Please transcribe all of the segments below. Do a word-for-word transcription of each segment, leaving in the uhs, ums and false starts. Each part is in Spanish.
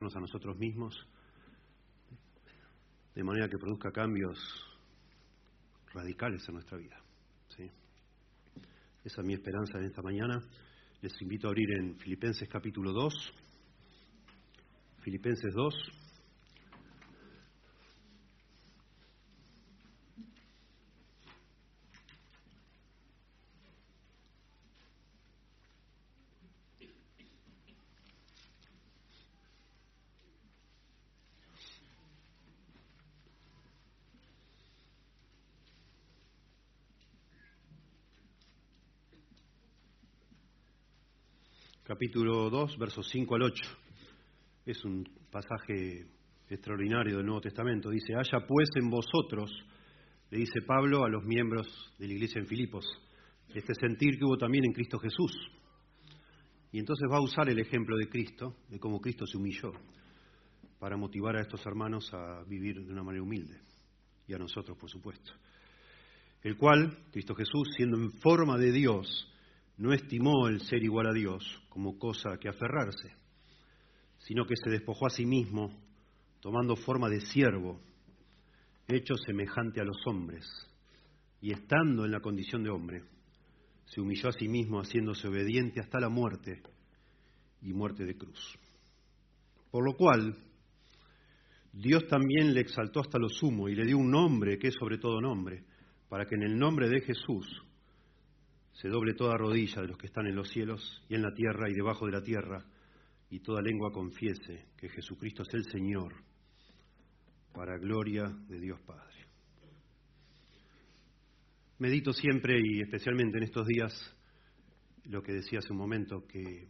examinarnos a nosotros mismos, de manera que produzca cambios radicales en nuestra vida. ¿Sí? Esa es mi esperanza en esta mañana. Les invito a abrir en Filipenses capítulo dos. Filipenses dos. Capítulo dos, versos cinco al ocho. Es un pasaje extraordinario del Nuevo Testamento. Dice: haya pues en vosotros, le dice Pablo a los miembros de la iglesia en Filipos, este sentir que hubo también en Cristo Jesús. Y entonces va a usar el ejemplo de Cristo, de cómo Cristo se humilló, para motivar a estos hermanos a vivir de una manera humilde, y a nosotros, por supuesto. El cual, Cristo Jesús, siendo en forma de Dios, no estimó el ser igual a Dios como cosa que aferrarse, sino que se despojó a sí mismo, tomando forma de siervo, hecho semejante a los hombres, y estando en la condición de hombre, se humilló a sí mismo, haciéndose obediente hasta la muerte, y muerte de cruz. Por lo cual, Dios también le exaltó hasta lo sumo, y le dio un nombre que es sobre todo nombre, para que en el nombre de Jesús se doble toda rodilla de los que están en los cielos y en la tierra y debajo de la tierra, y toda lengua confiese que Jesucristo es el Señor, para gloria de Dios Padre. Medito siempre, y especialmente en estos días, lo que decía hace un momento, que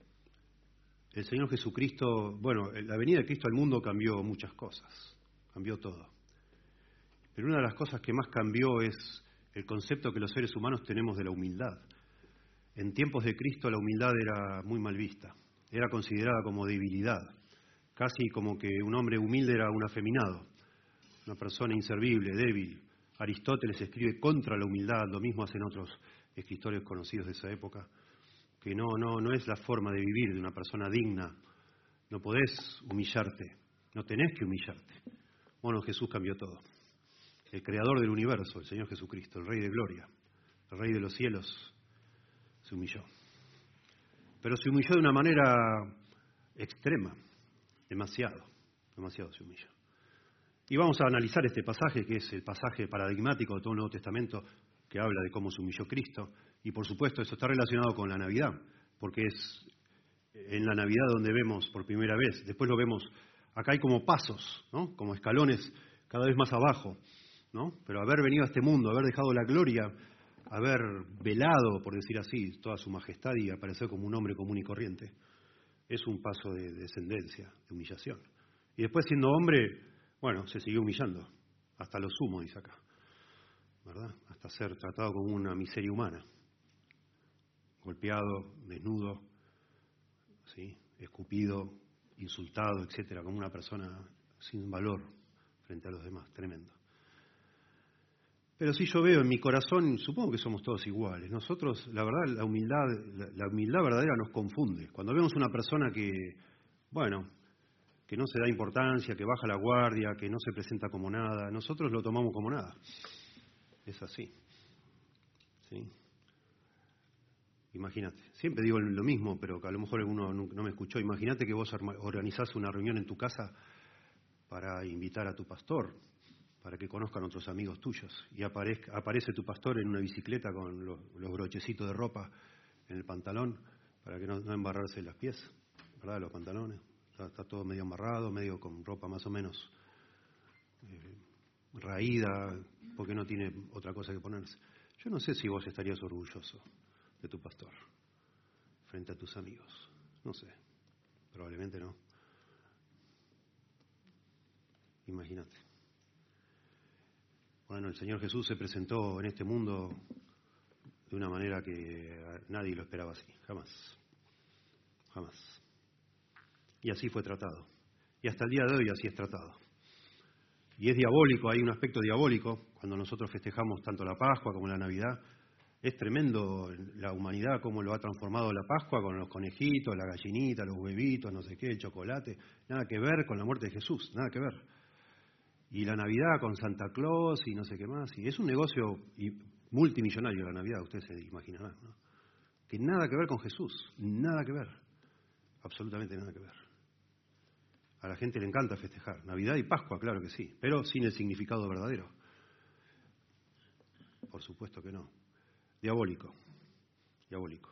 el Señor Jesucristo, bueno, la venida de Cristo al mundo cambió muchas cosas, cambió todo. Pero una de las cosas que más cambió es el concepto que los seres humanos tenemos de la humildad. En tiempos de Cristo la humildad era muy mal vista, era considerada como debilidad, casi como que un hombre humilde era un afeminado, una persona inservible, débil. Aristóteles escribe contra la humildad, lo mismo hacen otros escritores conocidos de esa época, que no, no, no es la forma de vivir de una persona digna. No podés humillarte, no tenés que humillarte. Bueno, Jesús cambió todo. El creador del universo, el Señor Jesucristo, el Rey de Gloria, el Rey de los cielos, se humilló. Pero se humilló de una manera extrema, demasiado, demasiado se humilló. Y vamos a analizar este pasaje, que es el pasaje paradigmático de todo el Nuevo Testamento, que habla de cómo se humilló Cristo. Y por supuesto eso está relacionado con la Navidad, porque es en la Navidad donde vemos por primera vez. Después lo vemos, acá hay como pasos, ¿no? Como escalones cada vez más abajo, ¿no? Pero haber venido a este mundo, haber dejado la gloria, haber velado, por decir así, toda su majestad y aparecer como un hombre común y corriente, es un paso de descendencia, de humillación. Y después, siendo hombre, bueno, se siguió humillando, hasta lo sumo, dice acá, ¿verdad? Hasta ser tratado como una miseria humana, golpeado, desnudo, ¿sí? Escupido, insultado, etcétera, como una persona sin valor frente a los demás, tremendo. Pero si yo veo en mi corazón, supongo que somos todos iguales. Nosotros, la verdad, la humildad, la, la humildad verdadera nos confunde. Cuando vemos una persona que, bueno, que no se da importancia, que baja la guardia, que no se presenta como nada, nosotros lo tomamos como nada. Es así. ¿Sí? Imagínate. Siempre digo lo mismo, pero que a lo mejor alguno no me escuchó. Imagínate que vos organizás una reunión en tu casa para invitar a tu pastor, para que conozcan otros amigos tuyos, y aparezca, aparece tu pastor en una bicicleta con los, los brochecitos de ropa en el pantalón, para que no, no embarrarse las pies, ¿verdad? Los pantalones, está, está todo medio amarrado, medio con ropa más o menos eh, raída, porque no tiene otra cosa que ponerse. Yo no sé si vos estarías orgulloso de tu pastor frente a tus amigos, no sé, probablemente no. Imagínate. Bueno, el Señor Jesús se presentó en este mundo de una manera que nadie lo esperaba así, jamás, jamás. Y así fue tratado. Y hasta el día de hoy así es tratado. Y es diabólico, hay un aspecto diabólico cuando nosotros festejamos tanto la Pascua como la Navidad, Es tremendo la humanidad, cómo lo ha transformado la Pascua con los conejitos, la gallinita, los huevitos, no sé qué, el chocolate. Nada que ver con la muerte de Jesús, nada que ver. Y la Navidad con Santa Claus y no sé qué más. Y es un negocio multimillonario la Navidad, ustedes se imaginarán, ¿no? Que nada que ver con Jesús, nada que ver. Absolutamente nada que ver. A la gente le encanta festejar Navidad y Pascua, claro que sí, pero sin el significado verdadero. Por supuesto que no. Diabólico, diabólico.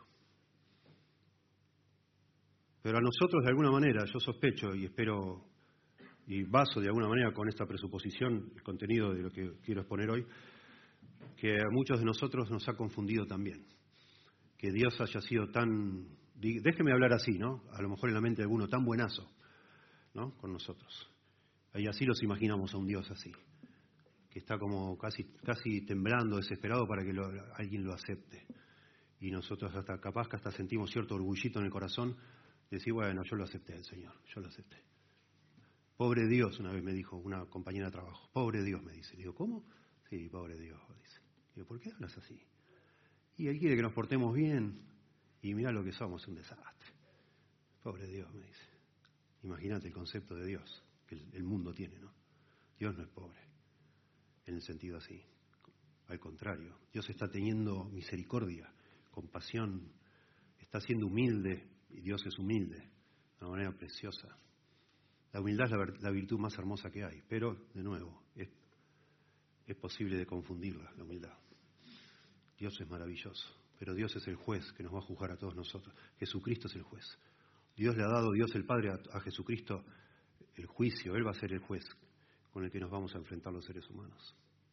Pero a nosotros, de alguna manera, yo sospecho y espero y baso de alguna manera con esta presuposición el contenido de lo que quiero exponer hoy, que a muchos de nosotros nos ha confundido también. Que Dios haya sido tan, déjeme hablar así, ¿no? A lo mejor en la mente de alguno, tan buenazo, ¿no? Con nosotros. Y así los imaginamos a un Dios así, que está como casi, casi temblando, desesperado para que lo, alguien lo acepte. Y nosotros hasta capaz que hasta sentimos cierto orgullito en el corazón, de decir, bueno, yo lo acepté al Señor, yo lo acepté. Pobre Dios, una vez me dijo una compañera de trabajo, pobre Dios, me dice. Digo, ¿cómo? Sí, pobre Dios, dice. Digo, ¿por qué hablas así? Y Él quiere que nos portemos bien, y mira lo que somos, un desastre. Pobre Dios, me dice. Imagínate el concepto de Dios que el, el mundo tiene, ¿no? Dios no es pobre, en el sentido así. Al contrario, Dios está teniendo misericordia, compasión, está siendo humilde, y Dios es humilde, de una manera preciosa. La humildad es la, la virtud más hermosa que hay, pero, de nuevo, es, es posible de confundirla, la humildad. Dios es maravilloso, pero Dios es el juez que nos va a juzgar a todos nosotros. Jesucristo es el juez. Dios le ha dado, Dios el Padre, a, a Jesucristo el juicio. Él va a ser el juez con el que nos vamos a enfrentar los seres humanos.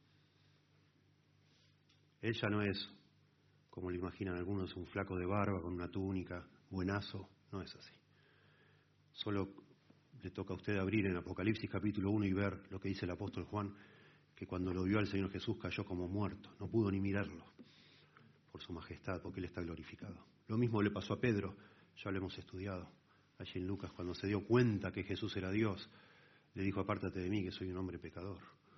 Él ya no es, como lo imaginan algunos, un flaco de barba con una túnica, buenazo. No es así. Solo le toca a usted abrir en Apocalipsis capítulo uno y ver lo que dice el apóstol Juan, que cuando lo vio al Señor Jesús cayó como muerto, no pudo ni mirarlo por su majestad, porque Él está glorificado. Lo mismo le pasó a Pedro, ya lo hemos estudiado allí en Lucas, cuando se dio cuenta que Jesús era Dios, le dijo, apártate de mí, que soy un hombre pecador.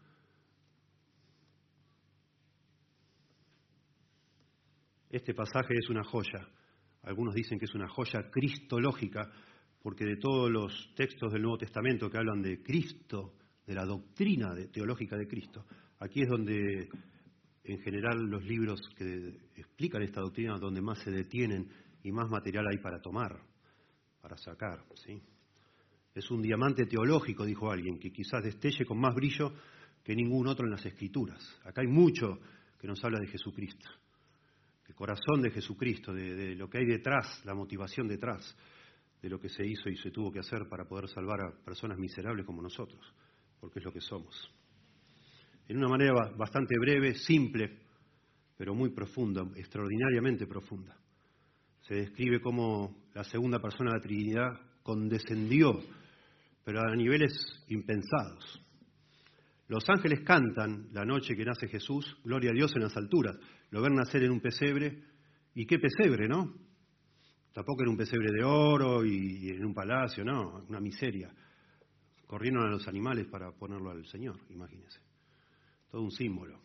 Este pasaje es una joya. Algunos dicen que es una joya cristológica, porque de todos los textos del Nuevo Testamento que hablan de Cristo, de la doctrina de, teológica de Cristo, aquí es donde, en general, los libros que explican esta doctrina, donde más se detienen y más material hay para tomar, para sacar, ¿sí? Es un diamante teológico, dijo alguien, que quizás destelle con más brillo que ningún otro en las Escrituras. Acá hay mucho que nos habla de Jesucristo, el corazón de Jesucristo, de, de lo que hay detrás, la motivación detrás de lo que se hizo y se tuvo que hacer para poder salvar a personas miserables como nosotros, porque es lo que somos. En una manera bastante breve, simple, pero muy profunda, extraordinariamente profunda. Se describe cómo la segunda persona de la Trinidad condescendió, pero a niveles impensados. Los ángeles cantan la noche que nace Jesús, gloria a Dios en las alturas. Lo ven nacer en un pesebre, y qué pesebre, ¿no? Tampoco era un pesebre de oro y en un palacio, no, una miseria. Corrieron a los animales para ponerlo al Señor, imagínense. Todo un símbolo.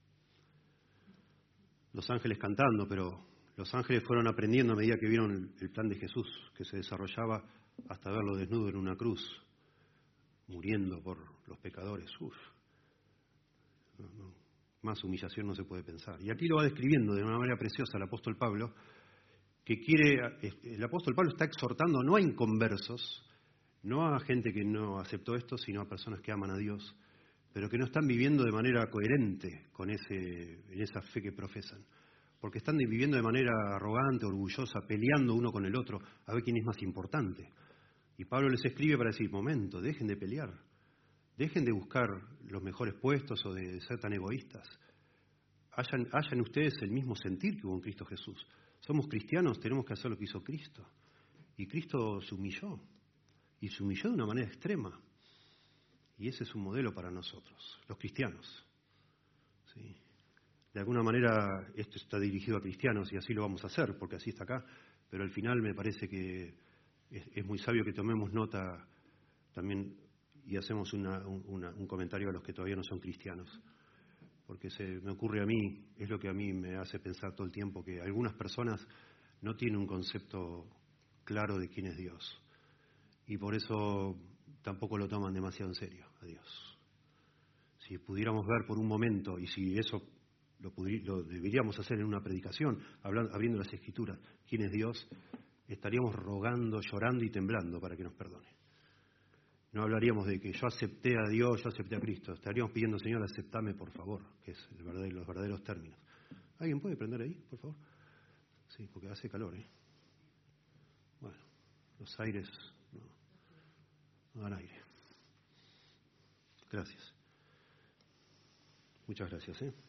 Los ángeles cantando, pero los ángeles fueron aprendiendo a medida que vieron el plan de Jesús, que se desarrollaba hasta verlo desnudo en una cruz, muriendo por los pecadores. Uf. No, no. Más humillación no se puede pensar. Y aquí lo va describiendo de una manera preciosa el apóstol Pablo, que quiere, el apóstol Pablo está exhortando no a inconversos, no a gente que no aceptó esto, sino a personas que aman a Dios, pero que no están viviendo de manera coherente con ese, en esa fe que profesan, porque están viviendo de manera arrogante, orgullosa, peleando uno con el otro, a ver quién es más importante. Y Pablo les escribe para decir, momento, dejen de pelear, dejen de buscar los mejores puestos o de ser tan egoístas. Hayan, hayan ustedes el mismo sentir que hubo en Cristo Jesús. Somos cristianos, tenemos que hacer lo que hizo Cristo. Y Cristo se humilló, y se humilló de una manera extrema. Y ese es un modelo para nosotros, los cristianos. ¿Sí? De alguna manera esto está dirigido a cristianos y así lo vamos a hacer, porque así está acá. Pero al final me parece que es, es muy sabio que tomemos nota también y hacemos una, una, un comentario a los que todavía no son cristianos. porque se me ocurre a mí, es lo que a mí me hace pensar todo el tiempo, que algunas personas no tienen un concepto claro de quién es Dios. Y por eso tampoco lo toman demasiado en serio a Dios. Si pudiéramos ver por un momento, y si eso lo, lo deberíamos hacer en una predicación, hablando, abriendo las Escrituras, quién es Dios, estaríamos rogando, llorando y temblando para que nos perdone. No hablaríamos de que yo acepté a Dios, yo acepté a Cristo. Estaríamos pidiendo, Señor, aceptame por favor, que es el verdadero, los verdaderos términos. ¿Alguien puede prender ahí, por favor? Sí, porque hace calor, ¿eh? Bueno, los aires no, no dan aire. Gracias. Muchas gracias, ¿eh?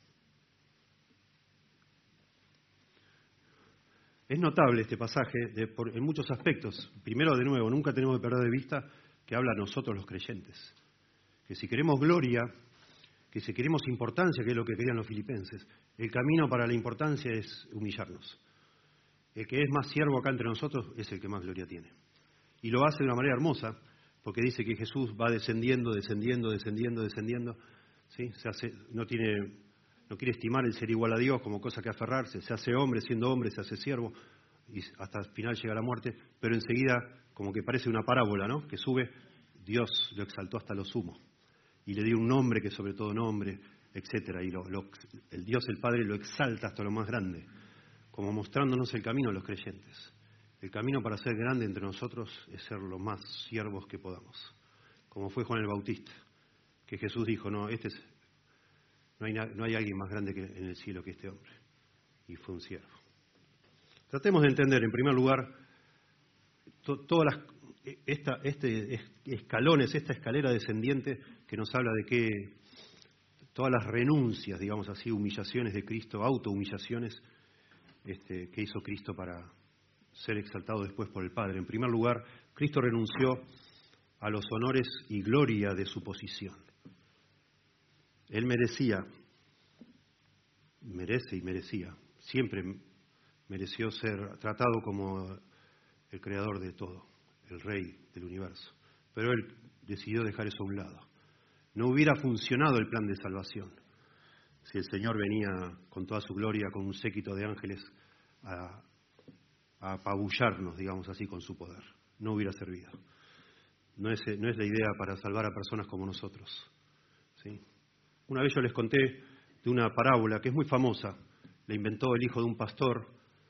Es notable este pasaje de, por, en muchos aspectos. Primero, de nuevo, nunca tenemos que perder de vista que habla a nosotros los creyentes. Que si queremos gloria, que si queremos importancia, que es lo que querían los filipenses, el camino para la importancia es humillarnos. El que es más siervo acá entre nosotros es el que más gloria tiene. Y lo hace de una manera hermosa, porque dice que Jesús va descendiendo, descendiendo, descendiendo, descendiendo. ¿Sí? Se hace, no tiene... No quiere estimar el ser igual a Dios como cosa que aferrarse. Se hace hombre, siendo hombre, se hace siervo y hasta el final llega la muerte. Pero enseguida, como que parece una parábola, ¿no? Que sube, Dios lo exaltó hasta lo sumo. Y le dio un nombre que sobre todo nombre, etcétera. Y lo, lo, el Dios, el Padre, lo exalta hasta lo más grande. Como mostrándonos el camino a los creyentes. El camino para ser grande entre nosotros es ser los más siervos que podamos. Como fue Juan el Bautista. Que Jesús dijo, no, este es... No hay, no hay alguien más grande que en el cielo que este hombre. Y fue un siervo. Tratemos de entender, en primer lugar, to, todas las esta, este escalones, esta escalera descendiente que nos habla de que todas las renuncias, digamos así, humillaciones de Cristo, autohumillaciones este, que hizo Cristo para ser exaltado después por el Padre. En primer lugar, Cristo renunció a los honores y gloria de su posición. Él merecía, merece y merecía, siempre mereció ser tratado como el creador de todo, el rey del universo. Pero él decidió dejar eso a un lado. No hubiera funcionado el plan de salvación si el Señor venía con toda su gloria, con un séquito de ángeles, a, a apabullarnos, digamos así, con su poder. No hubiera servido. No es, no es la idea para salvar a personas como nosotros, ¿sí? Una vez yo les conté de una parábola que es muy famosa, la inventó el hijo de un pastor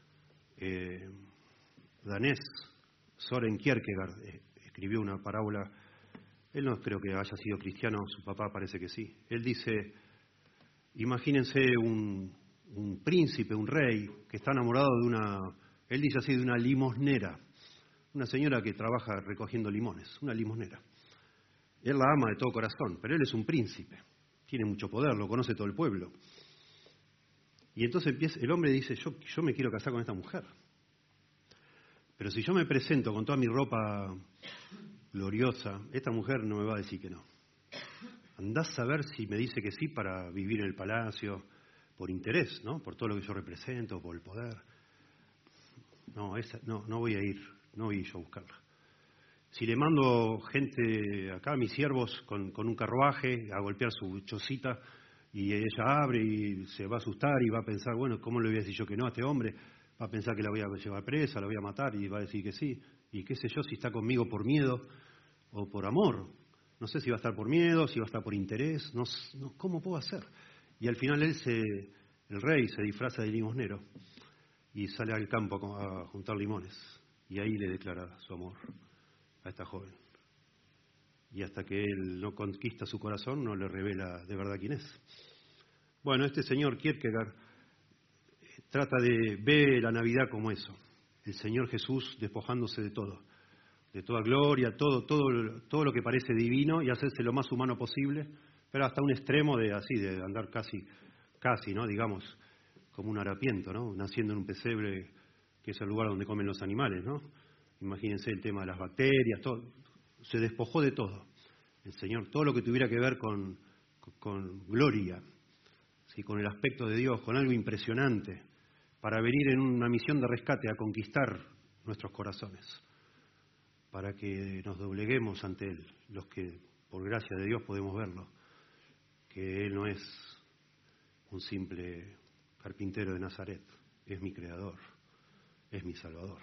eh, danés, Søren Kierkegaard, eh, escribió una parábola, él no creo que haya sido cristiano, su papá parece que sí. Él dice, imagínense un, un príncipe, un rey, que está enamorado de una, él dice así, de una limosnera, una señora que trabaja recogiendo limones, una limosnera. Él la ama de todo corazón, pero él es un príncipe. Tiene mucho poder, lo conoce todo el pueblo. Y entonces empieza, el hombre dice, yo, yo me quiero casar con esta mujer. Pero si yo me presento con toda mi ropa gloriosa, esta mujer no me va a decir que no. Andás a ver si me dice que sí para vivir en el palacio, por interés, ¿no? Por todo lo que yo represento, por el poder. No, esa, no, no voy a ir, no voy a ir yo a buscarla. Si le mando gente acá, mis siervos, con, con un carruaje a golpear su chocita y ella abre y se va a asustar y va a pensar, bueno, ¿cómo le voy a decir yo que no a este hombre? Va a pensar que la voy a llevar presa, la voy a matar y va a decir que sí. Y qué sé yo, si está conmigo por miedo o por amor. No sé si va a estar por miedo, si va a estar por interés, no, no, ¿cómo puedo hacer? Y al final él, se, el rey, se disfraza de limosnero y sale al campo a, a juntar limones. Y ahí le declara su amor a esta joven. Y hasta que él no conquista su corazón, no le revela de verdad quién es. Bueno, este señor Kierkegaard trata de ver la Navidad como eso. El Señor Jesús despojándose de todo. De toda gloria, todo, todo, todo lo que parece divino y hacerse lo más humano posible, pero hasta un extremo de así, de andar casi, casi, ¿no? Digamos, como un harapiento, ¿no? Naciendo en un pesebre, que es el lugar donde comen los animales, ¿no? Imagínense el tema de las bacterias, todo. Se despojó de todo. El Señor, todo lo que tuviera que ver con, con, con gloria, ¿sí? Con el aspecto de Dios, con algo impresionante, para venir en una misión de rescate a conquistar nuestros corazones, para que nos dobleguemos ante Él, los que por gracia de Dios podemos verlo, que Él no es un simple carpintero de Nazaret, es mi creador, es mi salvador.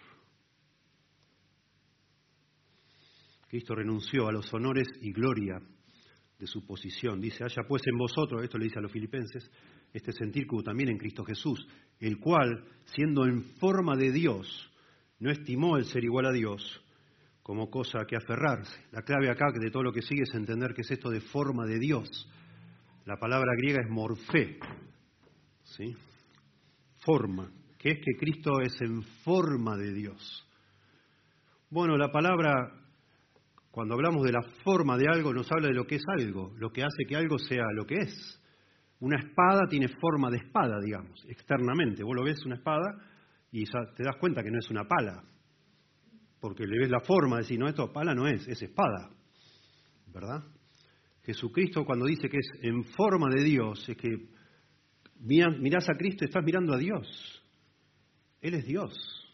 Cristo renunció a los honores y gloria de su posición. Dice, haya pues en vosotros, esto le dice a los filipenses, este sentir que hubo también en Cristo Jesús, el cual, siendo en forma de Dios, no estimó el ser igual a Dios como cosa que aferrarse. La clave acá de todo lo que sigue es entender qué es esto de forma de Dios. La palabra griega es morfé, ¿sí? Forma, que es que Cristo es en forma de Dios. Bueno, la palabra, cuando hablamos de la forma de algo, nos habla de lo que es algo, lo que hace que algo sea lo que es. Una espada tiene forma de espada, digamos, externamente. Vos lo ves una espada y te das cuenta que no es una pala, porque le ves la forma de decir, no, esto pala no es, es espada, ¿verdad? Jesucristo cuando dice que es en forma de Dios, es que mirás a Cristo y estás mirando a Dios. Él es Dios.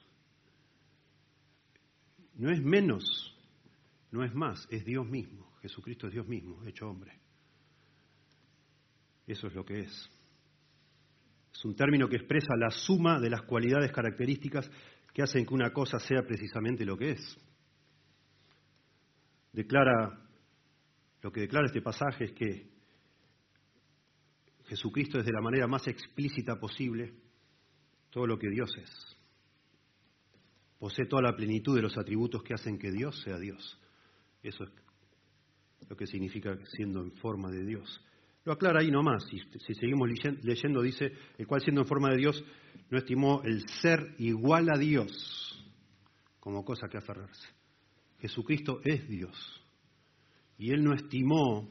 No es menos, no es más, es Dios mismo. Jesucristo es Dios mismo, hecho hombre. Eso es lo que es. Es un término que expresa la suma de las cualidades características que hacen que una cosa sea precisamente lo que es. Declara, lo que declara este pasaje es que Jesucristo es de la manera más explícita posible todo lo que Dios es. Posee toda la plenitud de los atributos que hacen que Dios sea Dios. Eso es lo que significa siendo en forma de Dios. Lo aclara ahí nomás, si, si seguimos leyendo, dice, el cual siendo en forma de Dios no estimó el ser igual a Dios como cosa que aferrarse. Jesucristo es Dios y Él no estimó,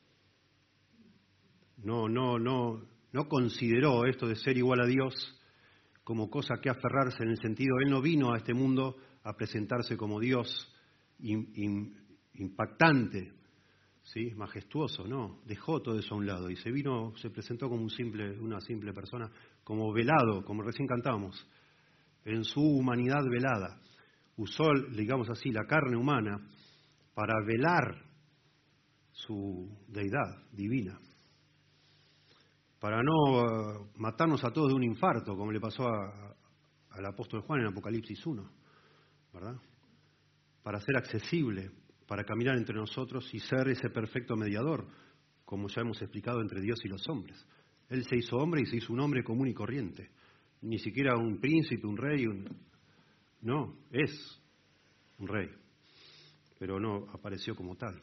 no, no, no, no consideró esto de ser igual a Dios como cosa que aferrarse en el sentido, Él no vino a este mundo a presentarse como Dios in, in, impactante, ¿sí? Majestuoso, no, dejó todo eso a un lado y se vino, se presentó como un simple, una simple persona, como velado, como recién cantábamos, en su humanidad velada. Usó, digamos así, la carne humana para velar su deidad divina, para no uh, matarnos a todos de un infarto, como le pasó a, al apóstol Juan en Apocalipsis uno, ¿verdad? Para ser accesible, para caminar entre nosotros y ser ese perfecto mediador, como ya hemos explicado, entre Dios y los hombres. Él se hizo hombre y se hizo un hombre común y corriente. Ni siquiera un príncipe, un rey, un... no, es un rey, pero no apareció como tal.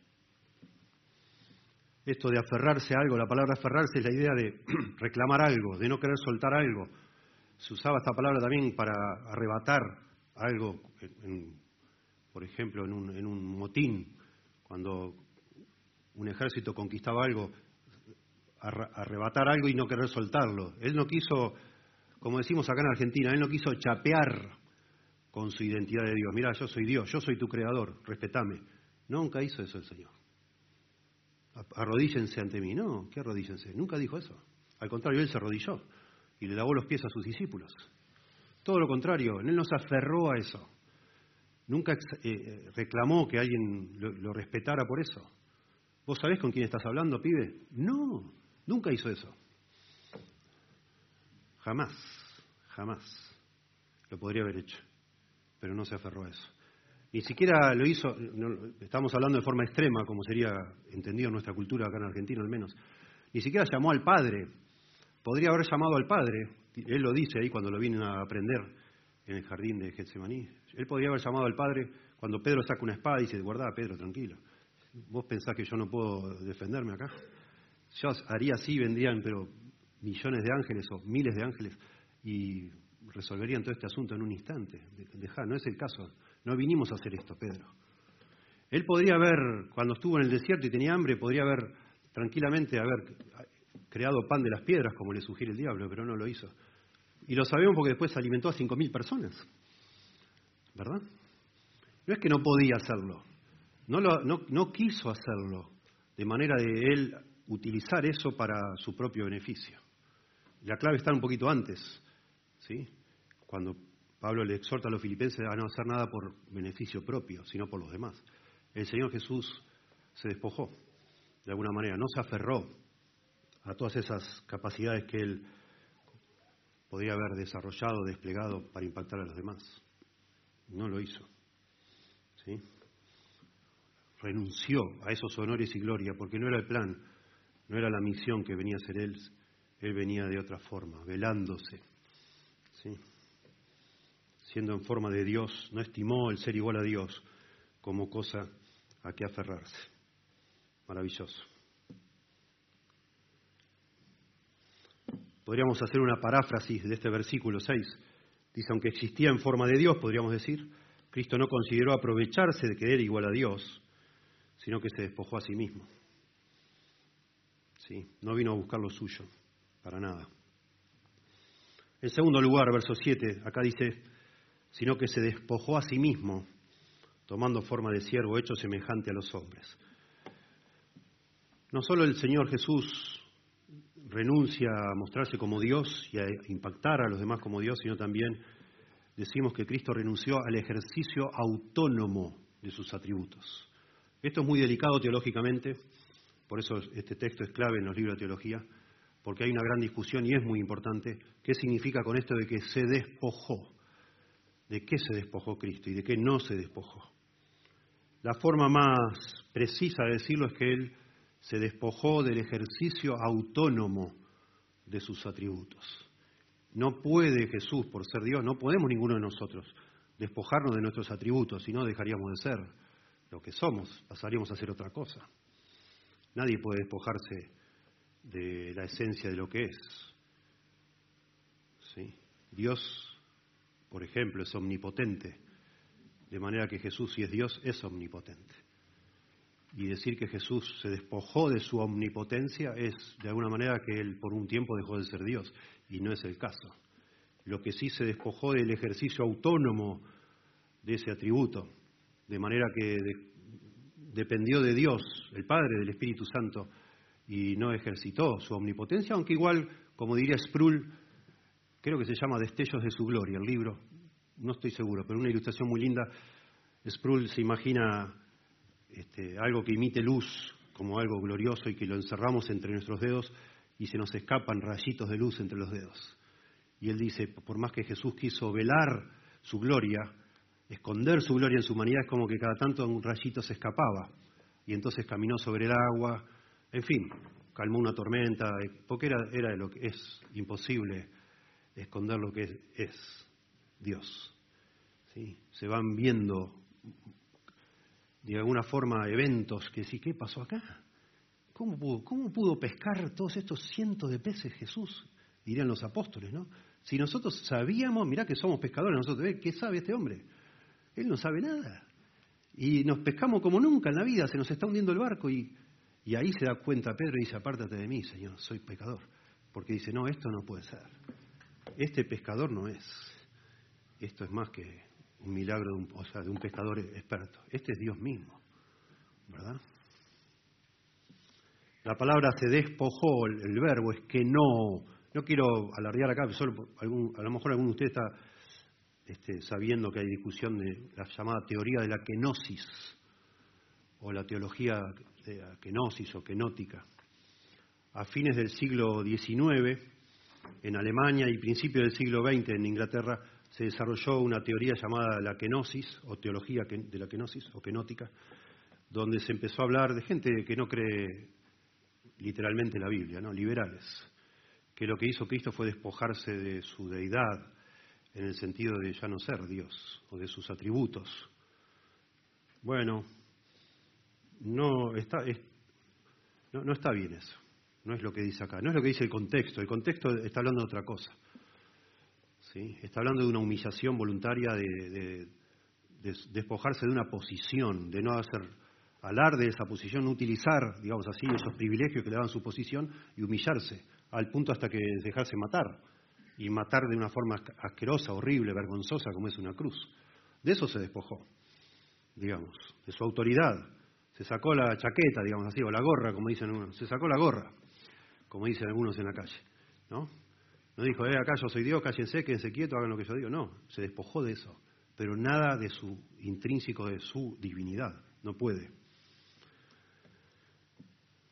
Esto de aferrarse a algo, la palabra aferrarse es la idea de reclamar algo, de no querer soltar algo. Se usaba esta palabra también para arrebatar algo, en, por ejemplo, en un, en un motín, cuando un ejército conquistaba algo, arrebatar algo y no querer soltarlo. Él no quiso, como decimos acá en Argentina, él no quiso chapear con su identidad de Dios. Mira, yo soy Dios, yo soy tu creador, respetame. Nunca hizo eso el Señor. Arrodíllense ante mí. No, ¿qué arrodíllense? Nunca dijo eso. Al contrario, él se arrodilló y le lavó los pies a sus discípulos. Todo lo contrario, él no se aferró a eso. Nunca eh, reclamó que alguien lo, lo respetara por eso. ¿Vos sabés con quién estás hablando, pibe? No, nunca hizo eso. Jamás, jamás lo podría haber hecho, pero no se aferró a eso. Ni siquiera lo hizo, no, estamos hablando de forma extrema, como sería entendido en nuestra cultura, acá en Argentina al menos. Ni siquiera llamó al Padre. Podría haber llamado al Padre. Él lo dice ahí cuando lo vienen a aprender en el jardín de Getsemaní. Él podría haber llamado al Padre cuando Pedro saca una espada y dice, guardá, Pedro, tranquilo. ¿Vos pensás que yo no puedo defenderme acá? Yo haría así, vendrían, pero millones de ángeles o miles de ángeles y resolverían todo este asunto en un instante. Dejá, no es el caso. No vinimos a hacer esto, Pedro. Él podría haber, cuando estuvo en el desierto y tenía hambre, podría haber tranquilamente haber creado pan de las piedras, como le sugiere el diablo, pero no lo hizo. Y lo sabemos porque después alimentó a cinco mil personas, ¿verdad? No es que no podía hacerlo, no, lo, no, no quiso hacerlo, de manera de él utilizar eso para su propio beneficio. La clave está un poquito antes, ¿sí? Cuando Pablo le exhorta a los filipenses a no hacer nada por beneficio propio, sino por los demás. El Señor Jesús se despojó, de alguna manera, no se aferró a todas esas capacidades que él podría haber desarrollado, desplegado para impactar a los demás. No lo hizo. ¿Sí? Renunció a esos honores y gloria porque no era el plan, no era la misión que venía a ser él. Él venía de otra forma, velándose. ¿Sí? Siendo en forma de Dios, no estimó el ser igual a Dios como cosa a que aferrarse. Maravilloso. Podríamos hacer una paráfrasis de este versículo seis. Dice, aunque existía en forma de Dios, podríamos decir, Cristo no consideró aprovecharse de que era igual a Dios, sino que se despojó a sí mismo. ¿Sí? No vino a buscar lo suyo, para nada. En segundo lugar, verso siete, acá dice, sino que se despojó a sí mismo, tomando forma de siervo, hecho semejante a los hombres. No solo el Señor Jesús renuncia a mostrarse como Dios y a impactar a los demás como Dios, sino también decimos que Cristo renunció al ejercicio autónomo de sus atributos. Esto es muy delicado teológicamente, por eso este texto es clave en los libros de teología, porque hay una gran discusión y es muy importante. ¿Qué significa con esto de que se despojó? ¿De qué se despojó Cristo y de qué no se despojó? La forma más precisa de decirlo es que Él se despojó del ejercicio autónomo de sus atributos. No puede Jesús, por ser Dios, no podemos ninguno de nosotros despojarnos de nuestros atributos, si no dejaríamos de ser lo que somos, pasaríamos a ser otra cosa. Nadie puede despojarse de la esencia de lo que es. ¿Sí? Dios, por ejemplo, es omnipotente, de manera que Jesús, si es Dios, es omnipotente. Y decir que Jesús se despojó de su omnipotencia es, de alguna manera, que Él por un tiempo dejó de ser Dios, y no es el caso. Lo que sí se despojó del ejercicio autónomo de ese atributo, de manera que de, dependió de Dios, el Padre, del Espíritu Santo, y no ejercitó su omnipotencia, aunque igual, como diría Sproul, creo que se llama Destellos de su Gloria, el libro, no estoy seguro, pero una ilustración muy linda. Sproul se imagina este, algo que imite luz, como algo glorioso y que lo encerramos entre nuestros dedos y se nos escapan rayitos de luz entre los dedos. Y él dice, por más que Jesús quiso velar su gloria, esconder su gloria en su humanidad, es como que cada tanto un rayito se escapaba. Y entonces caminó sobre el agua, en fin, calmó una tormenta, porque era, era lo que es imposible esconder lo que es, es Dios. ¿Sí? Se van viendo de alguna forma eventos que sí, ¿qué pasó acá? ¿Cómo pudo, cómo pudo pescar todos estos cientos de peces Jesús? Dirían los apóstoles, ¿no? Si nosotros sabíamos, mirá que somos pescadores nosotros, ¿qué sabe este hombre? Él no sabe nada. Y nos pescamos como nunca en la vida, se nos está hundiendo el barco y, y ahí se da cuenta Pedro y dice, apártate de mí, Señor, soy pecador. Porque dice, no, esto no puede ser. Este pescador no es. Esto es más que un milagro de un, o sea, de un pescador experto. Este es Dios mismo, ¿verdad? La palabra se despojó, el, el verbo es que no. No quiero alardear acá, solo por algún, a lo mejor alguno de ustedes está este, sabiendo que hay discusión de la llamada teoría de la kenosis, o la teología de la kenosis o kenótica. A fines del siglo diecinueve, en Alemania y principios del siglo veinte en Inglaterra, se desarrolló una teoría llamada la kenosis, o teología de la kenosis, o kenótica, donde se empezó a hablar de gente que no cree literalmente la Biblia, ¿no? Liberales, que lo que hizo Cristo fue despojarse de su deidad, en el sentido de ya no ser Dios, o de sus atributos. Bueno, no está, es, no, no está bien eso, no es lo que dice acá, no es lo que dice el contexto, el contexto está hablando de otra cosa. ¿Sí? Está hablando de una humillación voluntaria, de, de, de despojarse de una posición, de no hacer alarde de esa posición, no utilizar, digamos así, esos privilegios que le daban su posición y humillarse, al punto hasta que dejarse matar, y matar de una forma asquerosa, horrible, vergonzosa, como es una cruz. De eso se despojó, digamos, de su autoridad. Se sacó la chaqueta, digamos así, o la gorra, como dicen algunos, se sacó la gorra, como dicen algunos en la calle, ¿no? No dijo, eh, acá yo soy Dios, cállense, quédense quietos, hagan lo que yo digo. No, se despojó de eso, pero nada de su intrínseco, de su divinidad. No puede.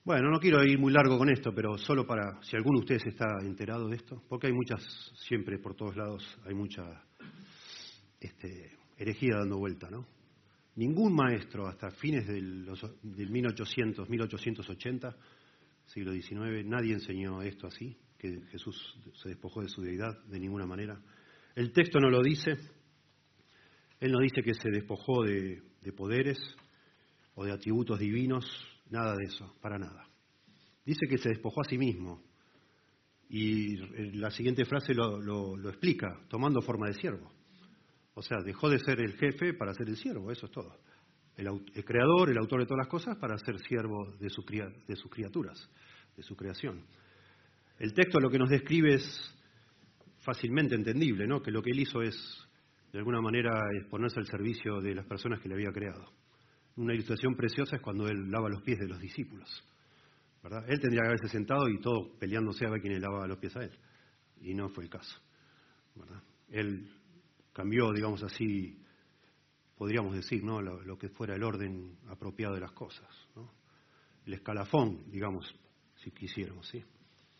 Bueno, no quiero ir muy largo con esto, pero solo para, si alguno de ustedes está enterado de esto, porque hay muchas, siempre por todos lados, hay mucha este, herejía dando vuelta, ¿no? Ningún maestro hasta fines del, del mil ochocientos, mil ochocientos ochenta, siglo diecinueve, nadie enseñó esto así, que Jesús se despojó de su deidad de ninguna manera. El texto no lo dice, él no dice que se despojó de, de poderes o de atributos divinos, nada de eso, para nada. Dice que se despojó a sí mismo. Y la siguiente frase lo, lo, lo explica, tomando forma de siervo. O sea, dejó de ser el jefe para ser el siervo, eso es todo. El, el creador, el autor de todas las cosas, para ser siervo de, su, de sus criaturas, de su creación. El texto lo que nos describe es fácilmente entendible, ¿no? Que lo que él hizo es, de alguna manera, es ponerse al servicio de las personas que le había creado. Una ilustración preciosa es cuando él lava los pies de los discípulos, ¿verdad? Él tendría que haberse sentado y todos peleándose a ver quién le lavaba los pies a él. Y no fue el caso, ¿verdad? Él cambió, digamos así, podríamos decir, ¿no? Lo, lo que fuera el orden apropiado de las cosas, ¿no? El escalafón, digamos, si quisiéramos, ¿sí?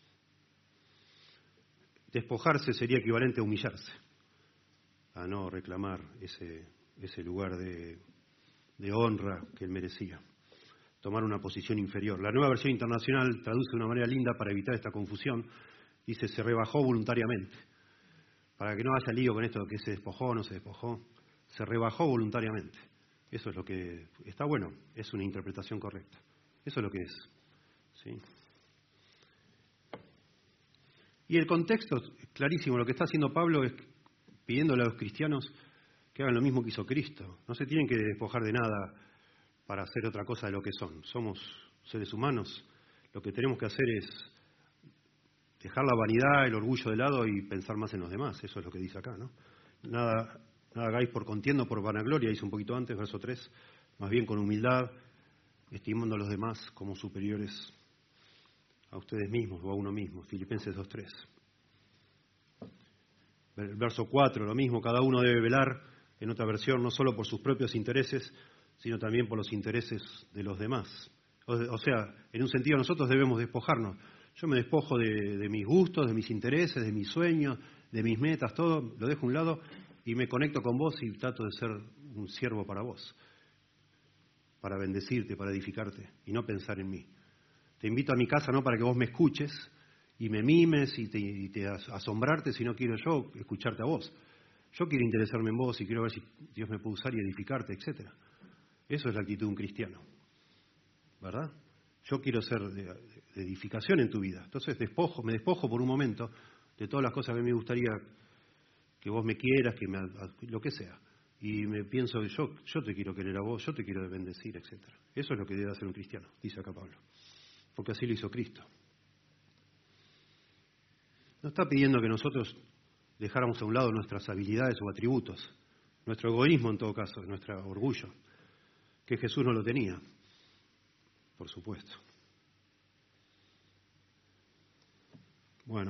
Despojarse sería equivalente a humillarse, a no reclamar ese, ese lugar de... de honra que él merecía, tomar una posición inferior. La Nueva Versión Internacional traduce de una manera linda para evitar esta confusión, dice se rebajó voluntariamente, para que no haya lío con esto de que se despojó o no se despojó, se rebajó voluntariamente. Eso es lo que está bueno, es una interpretación correcta, eso es lo que es, ¿sí? Y el contexto es clarísimo, lo que está haciendo Pablo es pidiéndole a los cristianos que hagan lo mismo que hizo Cristo. No se tienen que despojar de nada para hacer otra cosa de lo que son. Somos seres humanos. Lo que tenemos que hacer es dejar la vanidad, el orgullo de lado y pensar más en los demás. Eso es lo que dice acá, ¿no? Nada, nada hagáis por contienda o por vanagloria, dice un poquito antes, verso tres. Más bien con humildad, estimando a los demás como superiores a ustedes mismos o a uno mismo. Filipenses dos tres. El verso cuatro, lo mismo, cada uno debe velar, en otra versión, no solo por sus propios intereses, sino también por los intereses de los demás. O, o sea, en un sentido nosotros debemos despojarnos. Yo me despojo de, de mis gustos, de mis intereses, de mis sueños, de mis metas, todo, lo dejo a un lado y me conecto con vos y trato de ser un siervo para vos, para bendecirte, para edificarte y no pensar en mí. Te invito a mi casa no para que vos me escuches y me mimes y te, y te asombrarte, sino quiero yo escucharte a vos. Yo quiero interesarme en vos y quiero ver si Dios me puede usar y edificarte, etcétera. Eso es la actitud de un cristiano, ¿verdad? Yo quiero ser de, de edificación en tu vida. Entonces despojo, me despojo por un momento de todas las cosas que a mí me gustaría que vos me quieras, que me, lo que sea. Y me pienso, yo, yo te quiero querer a vos, yo te quiero bendecir, etcétera. Eso es lo que debe hacer un cristiano, dice acá Pablo. Porque así lo hizo Cristo. No está pidiendo que nosotros dejáramos a un lado nuestras habilidades o atributos, nuestro egoísmo en todo caso, nuestro orgullo, que Jesús no lo tenía, por supuesto. Bueno,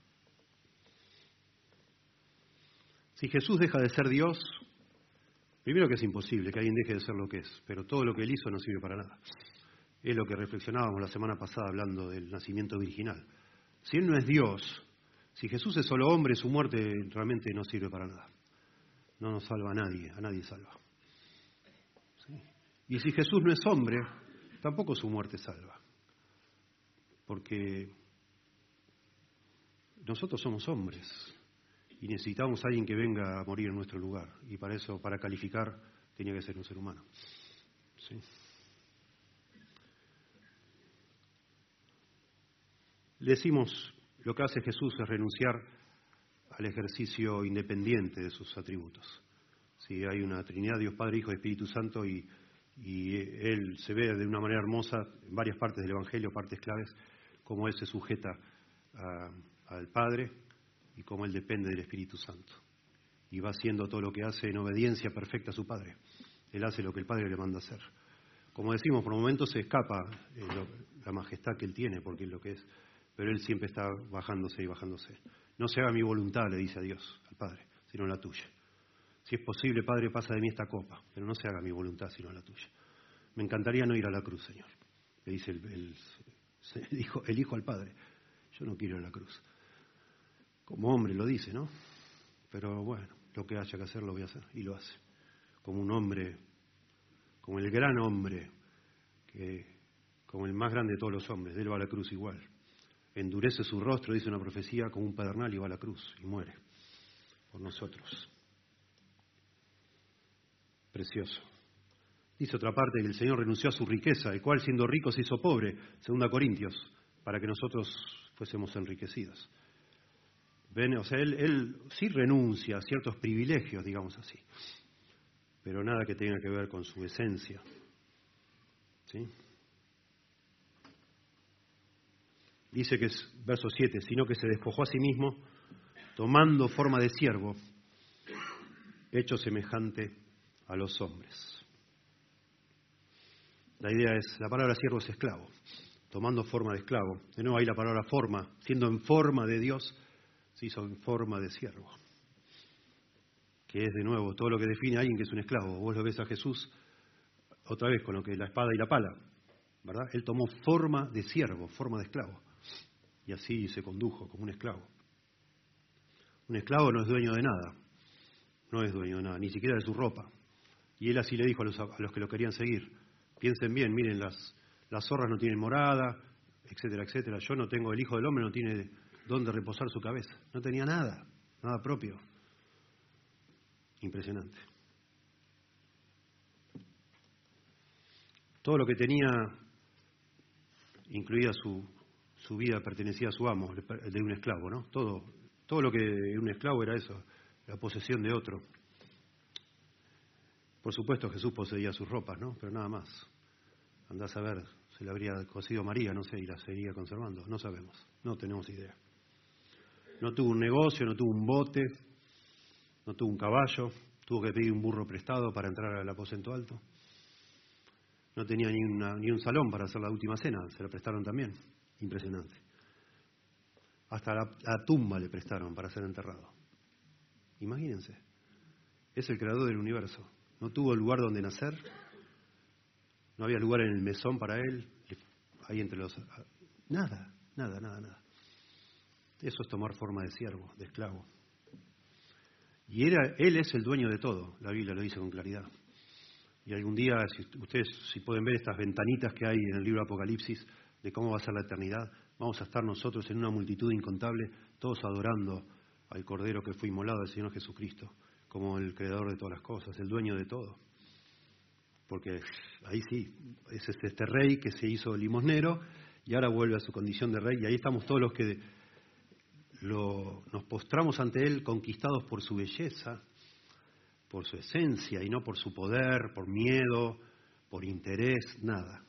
si Jesús deja de ser Dios, primero que es imposible que alguien deje de ser lo que es, pero todo lo que él hizo no sirve para nada. Es lo que reflexionábamos la semana pasada hablando del nacimiento virginal. Si él no es Dios, si Jesús es solo hombre, su muerte realmente no sirve para nada. No nos salva a nadie, a nadie salva. ¿Sí? Y si Jesús no es hombre, tampoco su muerte salva. Porque nosotros somos hombres y necesitamos a alguien que venga a morir en nuestro lugar. Y para eso, para calificar, tenía que ser un ser humano. ¿Sí? Le decimos, lo que hace Jesús es renunciar al ejercicio independiente de sus atributos. Sí, hay una Trinidad, Dios Padre, Hijo y Espíritu Santo, y, y Él se ve de una manera hermosa en varias partes del Evangelio, partes claves, cómo Él se sujeta a, al Padre y cómo Él depende del Espíritu Santo. Y va haciendo todo lo que hace en obediencia perfecta a su Padre. Él hace lo que el Padre le manda hacer. Como decimos, por momentos se escapa eh, lo, la majestad que Él tiene, porque es lo que es. Pero Él siempre está bajándose y bajándose. No se haga mi voluntad, le dice a Dios, al Padre, sino la tuya. Si es posible, Padre, pasa de mí esta copa, pero no se haga mi voluntad, sino la tuya. Me encantaría no ir a la cruz, Señor, Le dice el, el, el, hijo, el hijo al padre, yo no quiero ir a la cruz. Como hombre lo dice, ¿no? Pero bueno, lo que haya que hacer lo voy a hacer, y lo hace. Como un hombre, como el gran hombre, que como el más grande de todos los hombres, él va a la cruz igual. Endurece su rostro, dice una profecía, como un pedernal, y va a la cruz y muere por nosotros. Precioso. Dice otra parte que el Señor renunció a su riqueza, el cual siendo rico se hizo pobre, segunda Corintios, para que nosotros fuésemos enriquecidos. ¿Ven? O sea, él, él sí renuncia a ciertos privilegios, digamos así, pero nada que tenga que ver con su esencia. ¿Sí? Dice que es, verso siete, sino que se despojó a sí mismo, tomando forma de siervo, hecho semejante a los hombres. La idea es, la palabra siervo es esclavo, tomando forma de esclavo. De nuevo ahí la palabra forma, siendo en forma de Dios, se hizo en forma de siervo. Que es de nuevo todo lo que define a alguien que es un esclavo. Vos lo ves a Jesús otra vez con lo que es la espada y la pala, ¿verdad? Él tomó forma de siervo, forma de esclavo. Y así se condujo como un esclavo. Un esclavo no es dueño de nada, no es dueño de nada, ni siquiera de su ropa. Y él así le dijo a los, a los que lo querían seguir, piensen bien, miren, las, las zorras no tienen morada, etcétera, etcétera. Yo no tengo, el Hijo del Hombre no tiene dónde reposar su cabeza. No tenía nada, nada propio. Impresionante. Todo lo que tenía, incluida su, su vida, pertenecía a su amo, de un esclavo, ¿no? Todo, todo lo que era un esclavo era eso, la posesión de otro. Por supuesto Jesús poseía sus ropas, ¿no? Pero nada más. Andás a ver, se le habría cosido María, no sé, y la seguiría conservando. No sabemos, no tenemos idea. No tuvo un negocio, no tuvo un bote, no tuvo un caballo, tuvo que pedir un burro prestado para entrar al aposento alto. No tenía ni, una, ni un salón para hacer la última cena, se lo prestaron también. Impresionante. Hasta la, la tumba le prestaron para ser enterrado. Imagínense. Es el creador del universo. No tuvo lugar donde nacer. No había lugar en el mesón para él. Ahí entre los... Nada, nada, nada, nada. Eso es tomar forma de siervo, de esclavo. Y era, él es el dueño de todo. La Biblia lo dice con claridad. Y algún día, si ustedes si pueden ver estas ventanitas que hay en el libro Apocalipsis, de cómo va a ser la eternidad, vamos a estar nosotros en una multitud incontable, todos adorando al Cordero que fue inmolado, al Señor Jesucristo, como el creador de todas las cosas, el dueño de todo. Porque ahí sí, es este, este rey que se hizo limosnero y ahora vuelve a su condición de rey, y ahí estamos todos los que lo, nos postramos ante él, conquistados por su belleza, por su esencia, y no por su poder, por miedo, por interés, nada,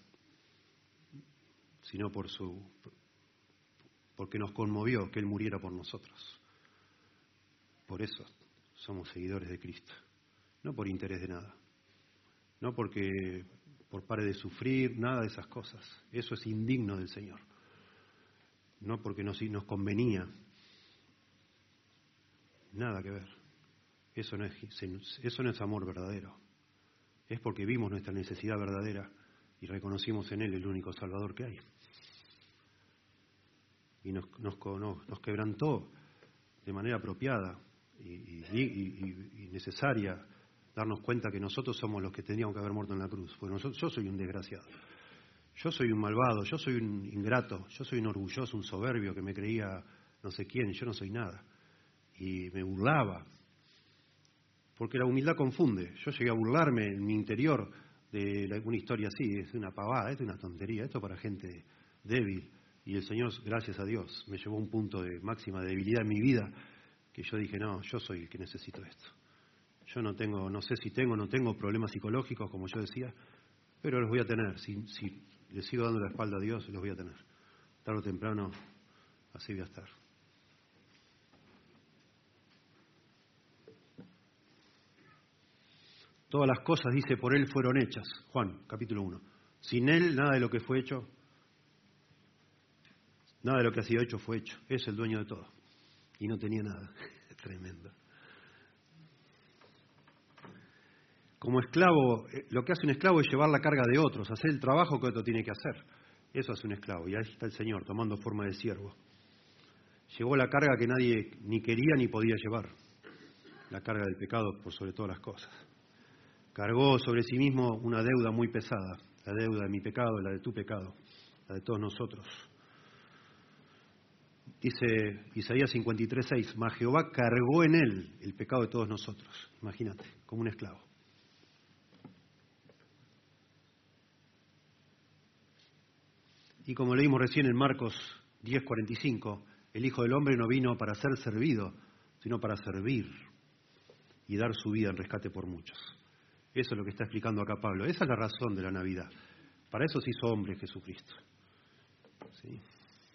sino por su, porque nos conmovió que él muriera por nosotros. Por eso somos seguidores de Cristo, no por interés de nada, no porque por pare de sufrir, nada de esas cosas. Eso es indigno del Señor, no porque nos, nos convenía, nada que ver. Eso no, es, eso no es amor verdadero. Es porque vimos nuestra necesidad verdadera y reconocimos en Él el único Salvador que hay. Y nos, nos, nos, nos quebrantó de manera apropiada y, y, y, y necesaria darnos cuenta que nosotros somos los que tendríamos que haber muerto en la cruz. Porque nosotros, yo soy un desgraciado. Yo soy un malvado, yo soy un ingrato, yo soy un orgulloso, un soberbio que me creía no sé quién, y yo no soy nada. Y me burlaba. Porque la humildad confunde. Yo llegué a burlarme en mi interior de una historia así, es una pavada, es una tontería, esto para gente débil. Y el Señor, gracias a Dios, me llevó a un punto de máxima debilidad en mi vida, que yo dije, no, yo soy el que necesito esto. Yo no tengo, no sé si tengo o no tengo problemas psicológicos, como yo decía, pero los voy a tener. Si, si le sigo dando la espalda a Dios, los voy a tener. Tarde o temprano, así voy a estar. Todas las cosas, dice, por Él fueron hechas. Juan, capítulo uno. Sin Él, nada de lo que fue hecho, nada de lo que ha sido hecho fue hecho. Es el dueño de todo. Y no tenía nada. Tremendo. Como esclavo, lo que hace un esclavo es llevar la carga de otros, hacer el trabajo que otro tiene que hacer. Eso hace un esclavo. Y ahí está el Señor, tomando forma de siervo. Llevó la carga que nadie ni quería ni podía llevar. La carga del pecado por sobre todas las cosas. Cargó sobre sí mismo una deuda muy pesada. La deuda de mi pecado, la de tu pecado, la de todos nosotros. Dice Isaías cincuenta y tres, seis, mas Jehová cargó en él el pecado de todos nosotros. Imagínate, como un esclavo. Y como leímos recién en Marcos diez, cuarenta y cinco, el Hijo del Hombre no vino para ser servido, sino para servir y dar su vida en rescate por muchos. Eso es lo que está explicando acá Pablo. Esa es la razón de la Navidad. Para eso se hizo hombre Jesucristo. ¿Sí?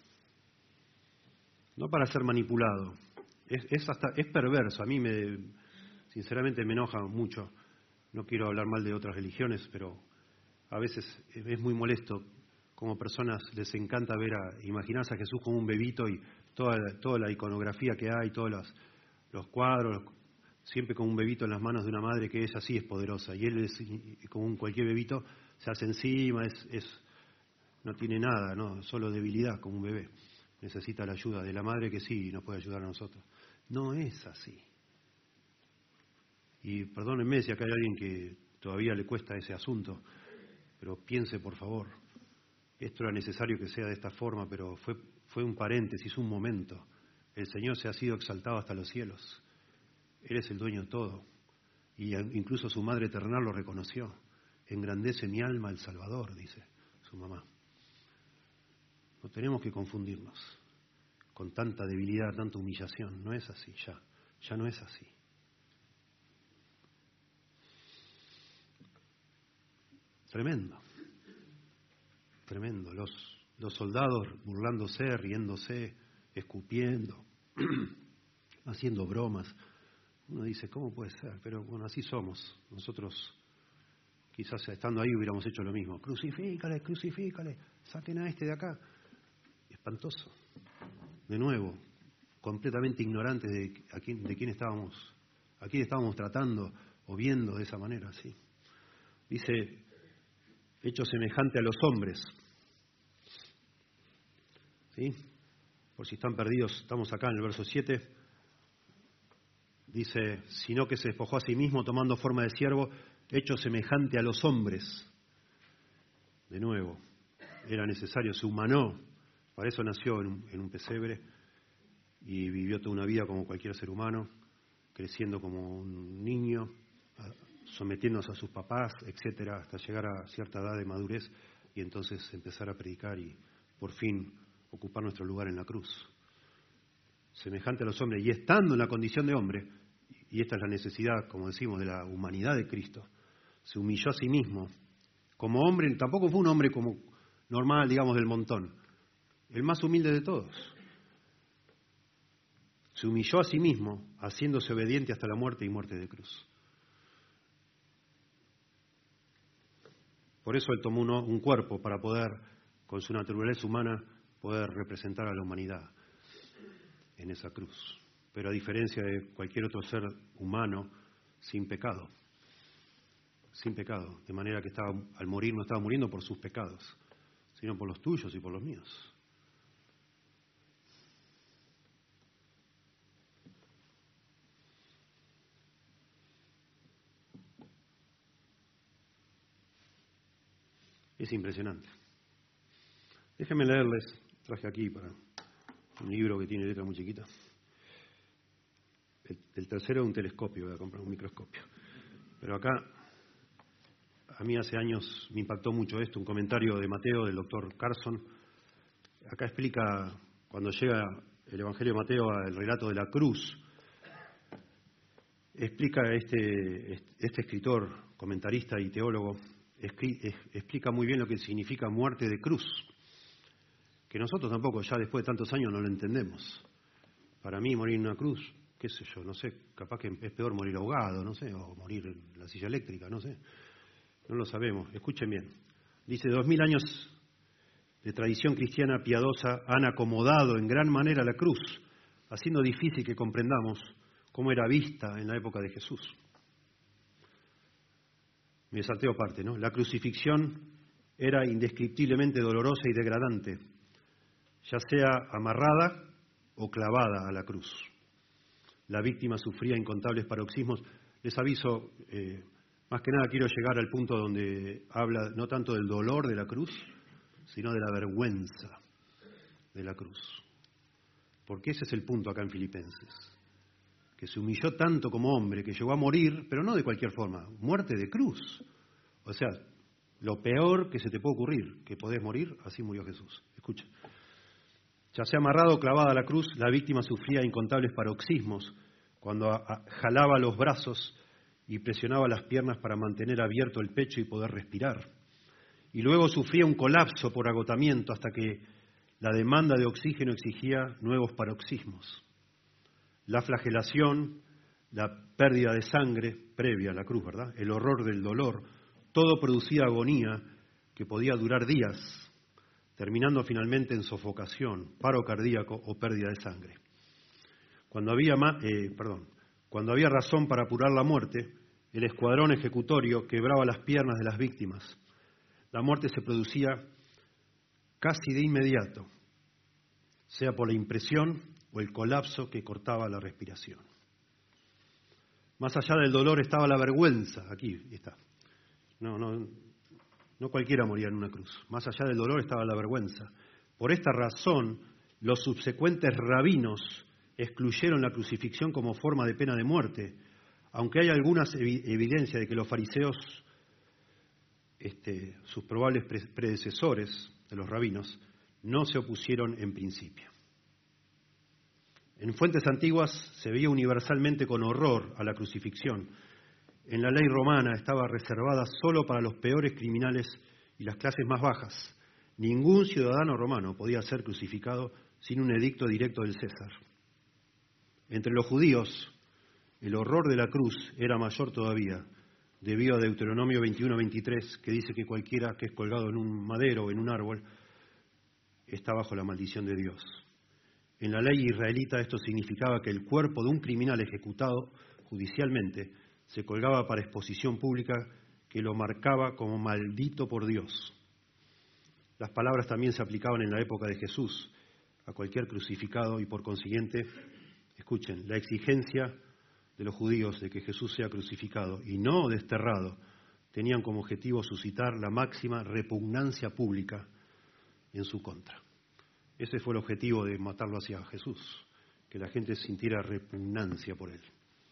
No para ser manipulado. Es, es, hasta, es perverso. A mí, me, sinceramente, me enoja mucho. No quiero hablar mal de otras religiones, pero a veces es muy molesto. Como personas les encanta ver a, imaginarse a Jesús como un bebito y toda, toda la iconografía que hay, todos los, los cuadros, siempre con un bebito en las manos de una madre que ella sí es poderosa. Y él es como un cualquier bebito, se hace encima, es, es, no tiene nada, no, solo debilidad como un bebé. Necesita la ayuda de la madre que sí nos puede ayudar a nosotros. No es así. Y perdónenme si acá hay alguien que todavía le cuesta ese asunto, pero piense por favor. Esto era necesario que sea de esta forma, pero fue, fue un paréntesis, un momento. El Señor se ha sido exaltado hasta los cielos. Él es el dueño de todo. Y incluso su madre terrenal lo reconoció. Engrandece mi alma el Salvador, dice su mamá. No tenemos que confundirnos con tanta debilidad, tanta humillación. No es así, ya. Ya no es así. Tremendo. Tremendo. Los, los soldados burlándose, riéndose, escupiendo, haciendo bromas. Uno dice, ¿cómo puede ser? Pero bueno, así somos. Nosotros, quizás estando ahí, hubiéramos hecho lo mismo. Crucifícale, crucifícale, saquen a este de acá. Espantoso. De nuevo, completamente ignorantes de a quién, de quién estábamos, a quién estábamos tratando o viendo de esa manera, sí. Dice, hecho semejante a los hombres. ¿Sí? Por si están perdidos, estamos acá en el verso siete. Dice, sino que se despojó a sí mismo tomando forma de siervo, hecho semejante a los hombres. De nuevo, era necesario, se humanó. Para eso nació en un, en un pesebre y vivió toda una vida como cualquier ser humano, creciendo como un niño, sometiéndose a sus papás, etcétera, hasta llegar a cierta edad de madurez y entonces empezar a predicar y por fin ocupar nuestro lugar en la cruz. Semejante a los hombres y estando en la condición de hombre, y esta es la necesidad, como decimos, de la humanidad de Cristo, se humilló a sí mismo como hombre, tampoco fue un hombre como normal, digamos, del montón, el más humilde de todos. Se humilló a sí mismo, haciéndose obediente hasta la muerte y muerte de cruz. Por eso Él tomó uno, un cuerpo para poder, con su naturaleza humana, poder representar a la humanidad en esa cruz. Pero a diferencia de cualquier otro ser humano, sin pecado. Sin pecado. De manera que estaba, al morir no estaba muriendo por sus pecados, sino por los tuyos y por los míos. Es impresionante. Déjenme leerles, traje aquí para un libro que tiene letra muy chiquita. El, el tercero es un telescopio, voy a comprar un microscopio. Pero acá, a mí hace años me impactó mucho esto, un comentario de Mateo, del doctor Carson. Acá explica, cuando llega el Evangelio de Mateo al relato de la cruz, explica este, este escritor, comentarista y teólogo, explica muy bien lo que significa muerte de cruz, que nosotros tampoco ya después de tantos años no lo entendemos. Para mí morir en una cruz, qué sé yo, no sé, capaz que es peor morir ahogado, no sé, o morir en la silla eléctrica, no sé, no lo sabemos. Escuchen bien, dice, dos mil años de tradición cristiana piadosa han acomodado en gran manera la cruz, haciendo difícil que comprendamos cómo era vista en la época de Jesús. Me salteo parte, ¿no? La crucifixión era indescriptiblemente dolorosa y degradante, ya sea amarrada o clavada a la cruz. La víctima sufría incontables paroxismos. Les aviso, eh, más que nada quiero llegar al punto donde habla no tanto del dolor de la cruz, sino de la vergüenza de la cruz. Porque ese es el punto acá en Filipenses. Que se humilló tanto como hombre, que llegó a morir, pero no de cualquier forma, muerte de cruz. O sea, lo peor que se te puede ocurrir, que podés morir, así murió Jesús. Escucha. Ya sea amarrado o clavada a la cruz, la víctima sufría incontables paroxismos cuando a, a, jalaba los brazos y presionaba las piernas para mantener abierto el pecho y poder respirar. Y luego sufría un colapso por agotamiento hasta que la demanda de oxígeno exigía nuevos paroxismos. La flagelación, la pérdida de sangre previa a la cruz, ¿verdad? El horror del dolor, todo producía agonía que podía durar días, terminando finalmente en sofocación, paro cardíaco o pérdida de sangre. Cuando había, eh, perdón, cuando había razón para apurar la muerte, el escuadrón ejecutorio quebraba las piernas de las víctimas. La muerte se producía casi de inmediato, sea por la impresión o el colapso que cortaba la respiración. Más allá del dolor estaba la vergüenza, aquí está. No, no, no cualquiera moría en una cruz. Más allá del dolor estaba la vergüenza. Por esta razón, los subsecuentes rabinos excluyeron la crucifixión como forma de pena de muerte, aunque hay algunas evi- evidencias de que los fariseos, este, sus probables pre- predecesores de los rabinos, no se opusieron en principio. En fuentes antiguas se veía universalmente con horror a la crucifixión. En la ley romana estaba reservada solo para los peores criminales y las clases más bajas. Ningún ciudadano romano podía ser crucificado sin un edicto directo del César. Entre los judíos, el horror de la cruz era mayor todavía, debido a Deuteronomio veintiuno veintitrés, que dice que cualquiera que es colgado en un madero o en un árbol está bajo la maldición de Dios. En la ley israelita esto significaba que el cuerpo de un criminal ejecutado judicialmente se colgaba para exposición pública que lo marcaba como maldito por Dios. Las palabras también se aplicaban en la época de Jesús a cualquier crucificado y por consiguiente, escuchen, la exigencia de los judíos de que Jesús sea crucificado y no desterrado tenían como objetivo suscitar la máxima repugnancia pública en su contra. Ese fue el objetivo de matarlo hacia Jesús, que la gente sintiera repugnancia por él.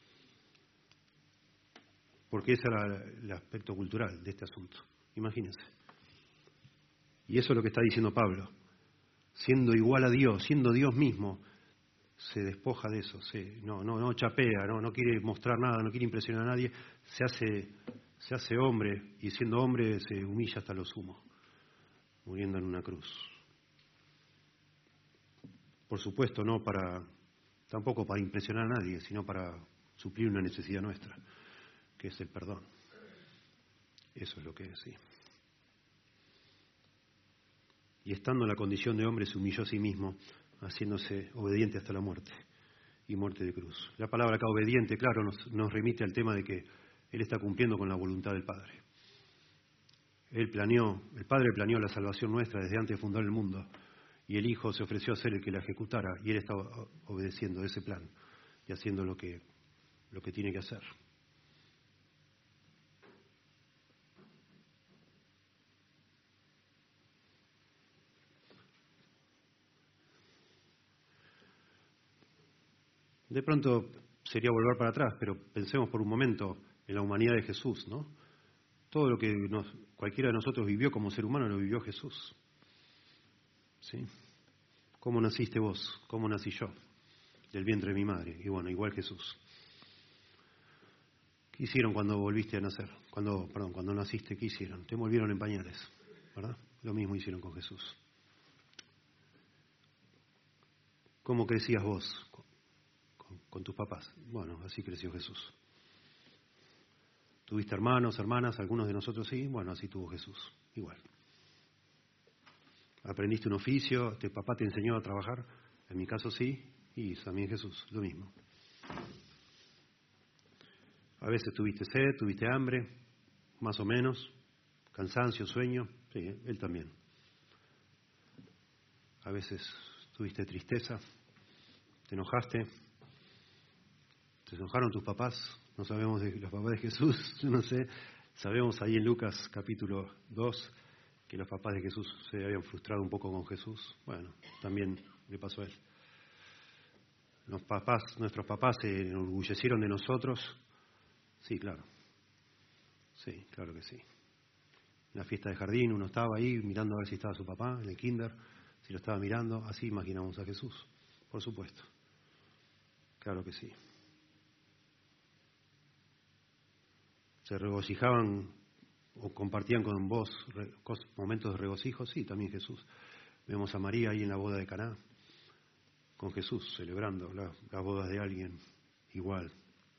Porque ese era el aspecto cultural de este asunto. Imagínense. Y eso es lo que está diciendo Pablo. Siendo igual a Dios, siendo Dios mismo, se despoja de eso. Se, no, no, no chapea, no, no quiere mostrar nada, no quiere impresionar a nadie. Se hace, se hace hombre y siendo hombre se humilla hasta lo sumo, muriendo en una cruz. Por supuesto, no para, tampoco para impresionar a nadie, sino para suplir una necesidad nuestra, que es el perdón. Eso es lo que es, sí. Y estando en la condición de hombre, se humilló a sí mismo, haciéndose obediente hasta la muerte, y muerte de cruz. La palabra acá, obediente, claro, nos, nos remite al tema de que Él está cumpliendo con la voluntad del Padre. Él planeó, el Padre planeó la salvación nuestra desde antes de fundar el mundo, y el Hijo se ofreció a ser el que la ejecutara, y Él está obedeciendo ese plan y haciendo lo que, lo que tiene que hacer. De pronto sería volver para atrás, pero pensemos por un momento en la humanidad de Jesús, ¿no? Todo lo que nos, cualquiera de nosotros vivió como ser humano lo vivió Jesús. ¿Sí? ¿Cómo naciste vos? ¿Cómo nací yo? Del vientre de mi madre. Y bueno, igual Jesús. ¿Qué hicieron cuando volviste a nacer? Cuando, perdón, cuando naciste, ¿qué hicieron? Te envolvieron en pañales, ¿verdad? Lo mismo hicieron con Jesús. ¿Cómo crecías vos con, con tus papás? Bueno, así creció Jesús. ¿Tuviste hermanos, hermanas? Algunos de nosotros sí. Bueno, así tuvo Jesús. Igual. ¿Aprendiste un oficio? ¿Tu papá te enseñó a trabajar? En mi caso sí. Y también Jesús, lo mismo. A veces tuviste sed, tuviste hambre. más o menos, cansancio, sueño, sí, él también. A veces tuviste tristeza, te enojaste, te enojaron tus papás, no sabemos de los papás de Jesús, no sé, sabemos ahí en Lucas capítulo dos que los papás de Jesús se habían frustrado un poco con Jesús, bueno, también le pasó a él. Los papás, nuestros papás se enorgullecieron de nosotros, sí, claro, sí, claro que sí. En la fiesta de jardín uno estaba ahí mirando a ver si estaba su papá, en el kinder, si lo estaba mirando, así imaginamos a Jesús, por supuesto, claro que sí. Se regocijaban o compartían con vos momentos de regocijo, sí, también Jesús. Vemos a María ahí en la boda de Caná, con Jesús, celebrando la, la boda de alguien igual.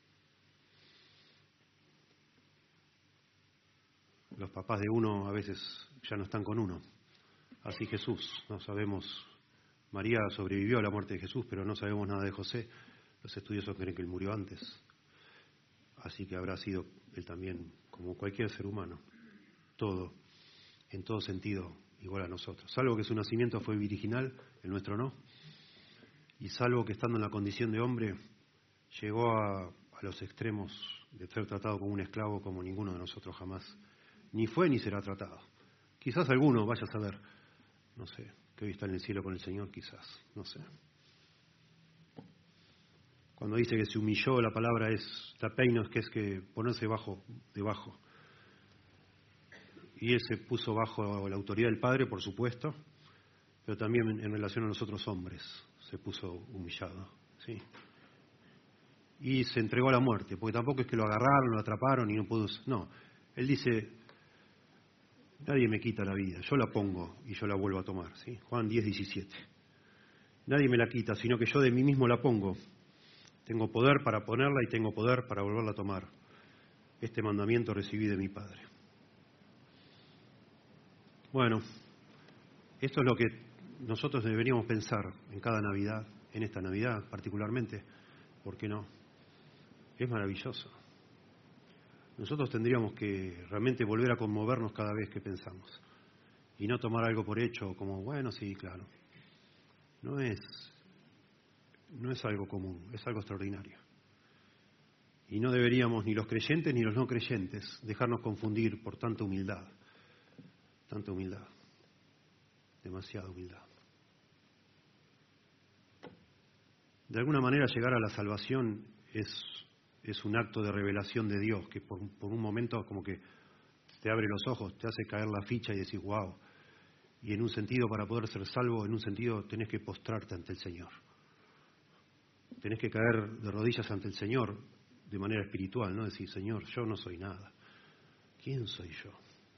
Los papás de uno a veces ya no están con uno, así Jesús, no sabemos. María sobrevivió a la muerte de Jesús, pero no sabemos nada de José. Los estudiosos creen que él murió antes, así que habrá sido él también, como cualquier ser humano, todo, en todo sentido, igual a nosotros. Salvo que su nacimiento fue virginal, el nuestro no, y salvo que estando en la condición de hombre, llegó a, a los extremos de ser tratado como un esclavo, como ninguno de nosotros jamás, ni fue ni será tratado. Quizás alguno vaya a saber, no sé, que hoy está en el cielo con el Señor, quizás, no sé. Cuando dice que se humilló, la palabra es tapeinos, que es que ponerse bajo, debajo. Y él se puso bajo la autoridad del Padre, por supuesto, pero también en, en relación a los otros hombres se puso humillado, ¿sí? Y se entregó a la muerte, porque tampoco es que lo agarraron, lo atraparon y no pudo... No, él dice, nadie me quita la vida, yo la pongo y yo la vuelvo a tomar, ¿sí? Juan diez, diecisiete. Nadie me la quita, sino que yo de mí mismo la pongo. Tengo poder para ponerla y tengo poder para volverla a tomar. Este mandamiento recibí de mi Padre. Bueno, esto es lo que nosotros deberíamos pensar en cada Navidad, en esta Navidad particularmente, ¿por qué no? Es maravilloso. Nosotros tendríamos que realmente volver a conmovernos cada vez que pensamos y no tomar algo por hecho como, bueno, sí, claro. No es, no es algo común, es algo extraordinario. Y no deberíamos, ni los creyentes ni los no creyentes, dejarnos confundir por tanta humildad, tanta humildad, demasiada humildad. De alguna manera llegar a la salvación es, es un acto de revelación de Dios, que por, por un momento como que te abre los ojos, te hace caer la ficha y decís, wow. Y en un sentido, para poder ser salvo, en un sentido tenés que postrarte ante el Señor. Tenés que caer de rodillas ante el Señor de manera espiritual, ¿no? Decir, Señor, yo no soy nada. ¿Quién soy yo?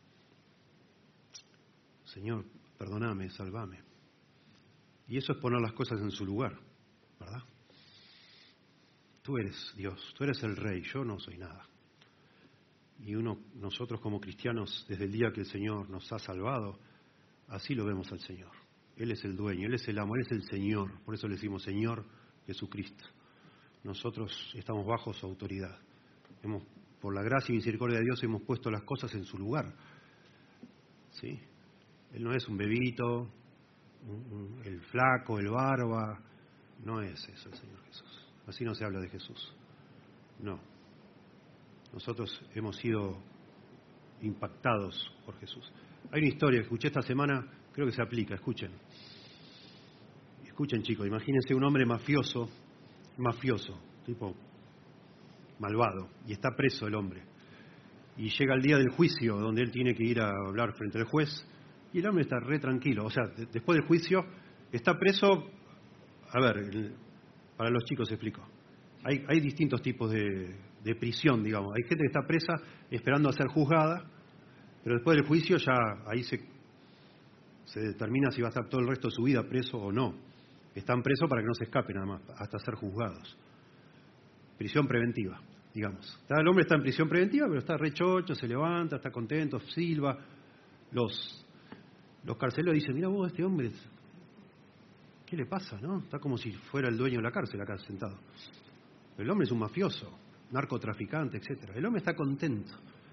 Señor, perdóname, sálvame. Y eso es poner las cosas en su lugar, ¿verdad? Tú eres Dios, tú eres el Rey, yo no soy nada. Y uno, nosotros como cristianos, desde el día que el Señor nos ha salvado, así lo vemos al Señor. Él es el dueño, Él es el amo, Él es el Señor. Por eso le decimos Señor Jesucristo. Nosotros estamos bajo su autoridad. Hemos, por la gracia y misericordia de Dios, hemos puesto las cosas en su lugar. ¿Sí? Él no es un bebito, un, un, el flaco, el barba. No es eso el Señor Jesús. Así no se habla de Jesús. No. Nosotros hemos sido impactados por Jesús. Hay una historia que escuché esta semana, creo que se aplica, escuchen. Escuchen, chicos, imagínense un hombre mafioso, mafioso, tipo malvado, y está preso el hombre. Y llega el día del juicio, donde él tiene que ir a hablar frente al juez, y el hombre está re tranquilo. O sea, de, después del juicio, está preso. A ver, el, para los chicos explico. Hay, hay distintos tipos de, de prisión, digamos. Hay gente que está presa esperando a ser juzgada, pero después del juicio ya ahí se, se determina si va a estar todo el resto de su vida preso o no. Están presos para que no se escapen nada más, hasta ser juzgados. Prisión preventiva, digamos. El hombre está en prisión preventiva, pero está re chocho, se levanta, está contento, silba. Los, los carceleros dicen, mira vos, este hombre, ¿qué le pasa, no? Está como si fuera el dueño de la cárcel acá sentado. Pero el hombre es un mafioso, narcotraficante, etcétera. El hombre está contento.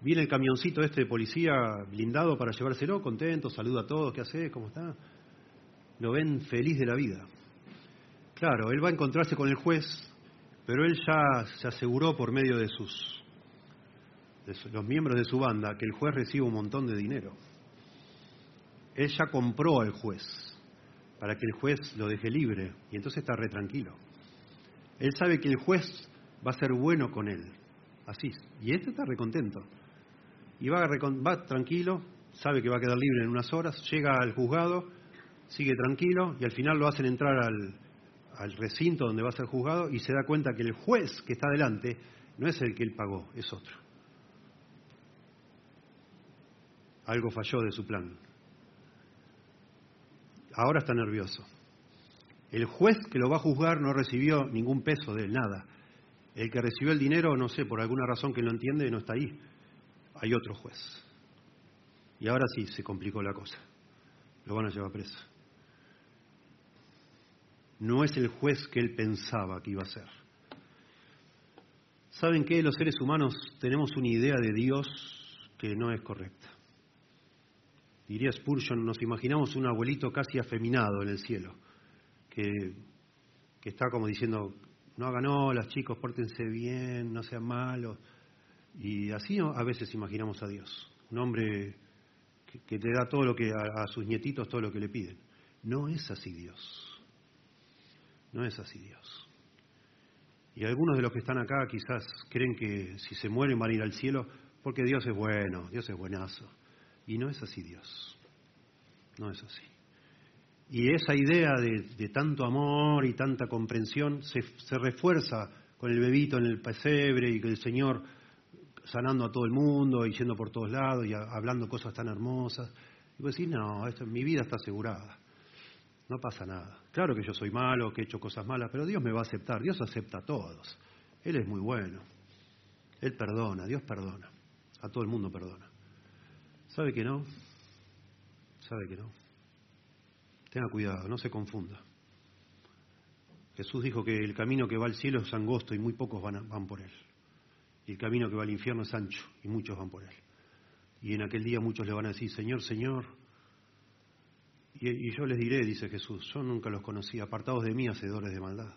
Viene el camioncito este de policía blindado para llevárselo, contento, saluda a todos, ¿qué hace? ¿Cómo está? Lo ven feliz de la vida. Claro, él va a encontrarse con el juez, pero él ya se aseguró por medio de sus, de su, los miembros de su banda, que el juez recibe un montón de dinero. Él ya compró al juez para que el juez lo deje libre y entonces está re tranquilo. Él sabe que el juez va a ser bueno con él, así, y este está re contento. Y va, va tranquilo, sabe que va a quedar libre en unas horas, llega al juzgado, sigue tranquilo y al final lo hacen entrar al, al recinto donde va a ser juzgado y se da cuenta que el juez que está delante no es el que él pagó, es otro. Algo falló de su plan. Ahora está nervioso. El juez que lo va a juzgar no recibió ningún peso de él, nada. El que recibió el dinero, no sé, por alguna razón que no entiende, no está ahí. Hay otro juez. Y ahora sí se complicó la cosa. Lo van a llevar preso. No es el juez que él pensaba que iba a ser. ¿Saben qué? Los seres humanos tenemos una idea de Dios que no es correcta. Diría Spurgeon, nos imaginamos un abuelito casi afeminado en el cielo, que, que está como diciendo, no hagan olas, chicos, pórtense bien, no sean malos. Y así a veces imaginamos a Dios, un hombre que, que te da todo lo que a, a sus nietitos, todo lo que le piden. No es así Dios. No es así Dios. Y algunos de los que están acá quizás creen que si se mueren van a ir al cielo porque Dios es bueno, Dios es buenazo. Y no es así Dios. No es así. Y esa idea de, de tanto amor y tanta comprensión se, se refuerza con el bebito en el pesebre y con el Señor sanando a todo el mundo y yendo por todos lados y a, hablando cosas tan hermosas. Y vos decís, no, esto, mi vida está asegurada. No pasa nada. Claro que yo soy malo, que he hecho cosas malas, pero Dios me va a aceptar. Dios acepta a todos. Él es muy bueno. Él perdona, Dios perdona. A todo el mundo perdona. ¿Sabe que no? ¿Sabe que no? Tenga cuidado, no se confunda. Jesús dijo que el camino que va al cielo es angosto y muy pocos van, a, van por él. Y el camino que va al infierno es ancho y muchos van por él. Y en aquel día muchos le van a decir, Señor, Señor. Y, y yo les diré, dice Jesús, yo nunca los conocí, apartados de mí, hacedores de maldad.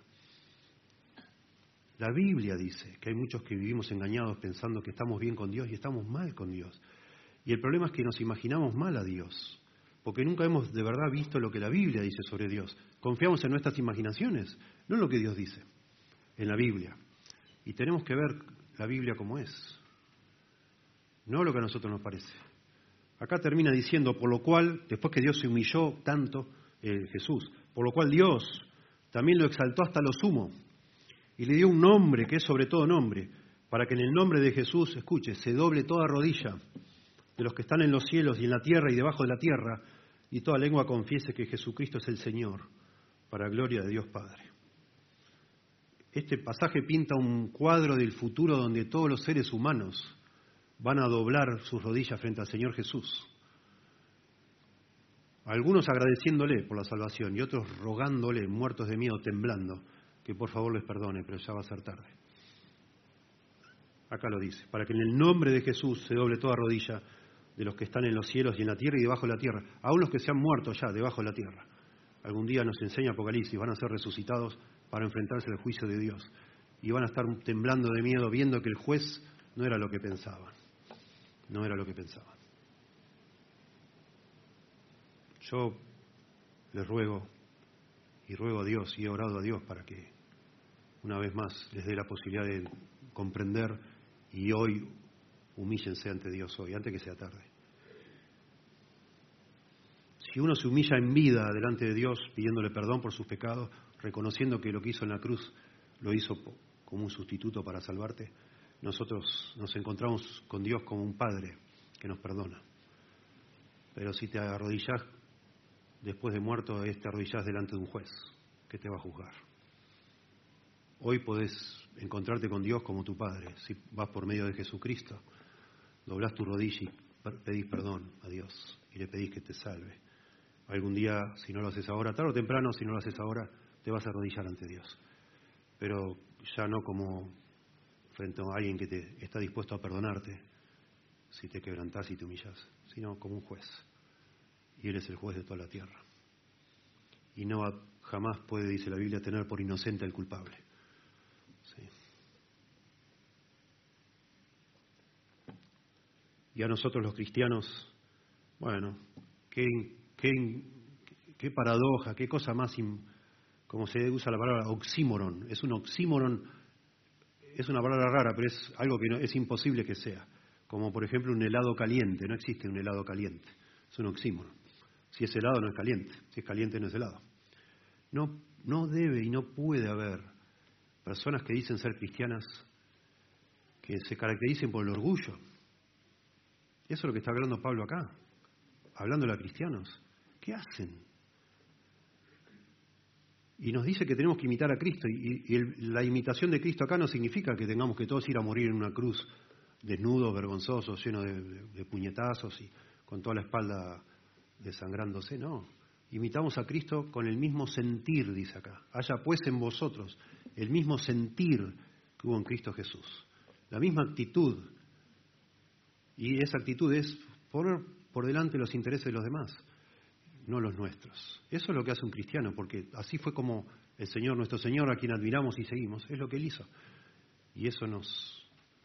La Biblia dice que hay muchos que vivimos engañados pensando que estamos bien con Dios y estamos mal con Dios. Y el problema es que nos imaginamos mal a Dios, porque nunca hemos de verdad visto lo que la Biblia dice sobre Dios. Confiamos en nuestras imaginaciones, no en lo que Dios dice, en la Biblia. Y tenemos que ver la Biblia como es, no lo que a nosotros nos parece. Acá termina diciendo, por lo cual, después que Dios se humilló tanto, eh, Jesús, por lo cual Dios también lo exaltó hasta lo sumo y le dio un nombre que es sobre todo nombre, para que en el nombre de Jesús, escuche, se doble toda rodilla de los que están en los cielos y en la tierra y debajo de la tierra, y toda lengua confiese que Jesucristo es el Señor, para gloria de Dios Padre. Este pasaje pinta un cuadro del futuro donde todos los seres humanos van a doblar sus rodillas frente al Señor Jesús. Algunos agradeciéndole por la salvación y otros rogándole, muertos de miedo, temblando, que por favor les perdone, pero ya va a ser tarde. Acá lo dice, para que en el nombre de Jesús se doble toda rodilla de los que están en los cielos y en la tierra y debajo de la tierra, aún los que se han muerto ya debajo de la tierra. Algún día nos enseña Apocalipsis, van a ser resucitados para enfrentarse al juicio de Dios y van a estar temblando de miedo viendo que el juez no era lo que pensaban, no era lo que pensaban. Yo les ruego y ruego a Dios y he orado a Dios para que una vez más les dé la posibilidad de comprender y hoy humíllense ante Dios hoy, antes que sea tarde. Si uno se humilla en vida delante de Dios, pidiéndole perdón por sus pecados, reconociendo que lo que hizo en la cruz lo hizo como un sustituto para salvarte, nosotros nos encontramos con Dios como un Padre que nos perdona. Pero si te arrodillás después de muerto, te arrodillás delante de un juez que te va a juzgar. Hoy podés encontrarte con Dios como tu Padre, si vas por medio de Jesucristo. Doblás tu rodilla y pedís perdón a Dios y le pedís que te salve. Algún día, si no lo haces ahora, tarde o temprano, si no lo haces ahora, te vas a arrodillar ante Dios. Pero ya no como frente a alguien que te está dispuesto a perdonarte, si te quebrantás y te humillás, sino como un juez. Y Él es el juez de toda la tierra. Y no jamás puede, dice la Biblia, tener por inocente al culpable. Sí. Y a nosotros los cristianos, bueno, qué, qué, qué paradoja, qué cosa más, in, como se usa la palabra oxímoron. Es un oxímoron, es una palabra rara, pero es algo que no, es imposible que sea. Como por ejemplo un helado caliente, no existe un helado caliente, es un oxímoron. Si es helado no es caliente, si es caliente no es helado. No, no debe y no puede haber personas que dicen ser cristianas que se caractericen por el orgullo. Eso es lo que está hablando Pablo acá, hablándole a cristianos. ¿Qué hacen? Y nos dice que tenemos que imitar a Cristo. Y, y el, la imitación de Cristo acá no significa que tengamos que todos ir a morir en una cruz desnudos, vergonzosos, llenos de, de, de puñetazos y con toda la espalda desangrándose. No. Imitamos a Cristo con el mismo sentir, dice acá. Haya pues en vosotros el mismo sentir que hubo en Cristo Jesús. La misma actitud. Y esa actitud es poner por delante los intereses de los demás, no los nuestros. Eso es lo que hace un cristiano, porque así fue como el Señor, nuestro Señor, a quien admiramos y seguimos, es lo que Él hizo. Y eso nos,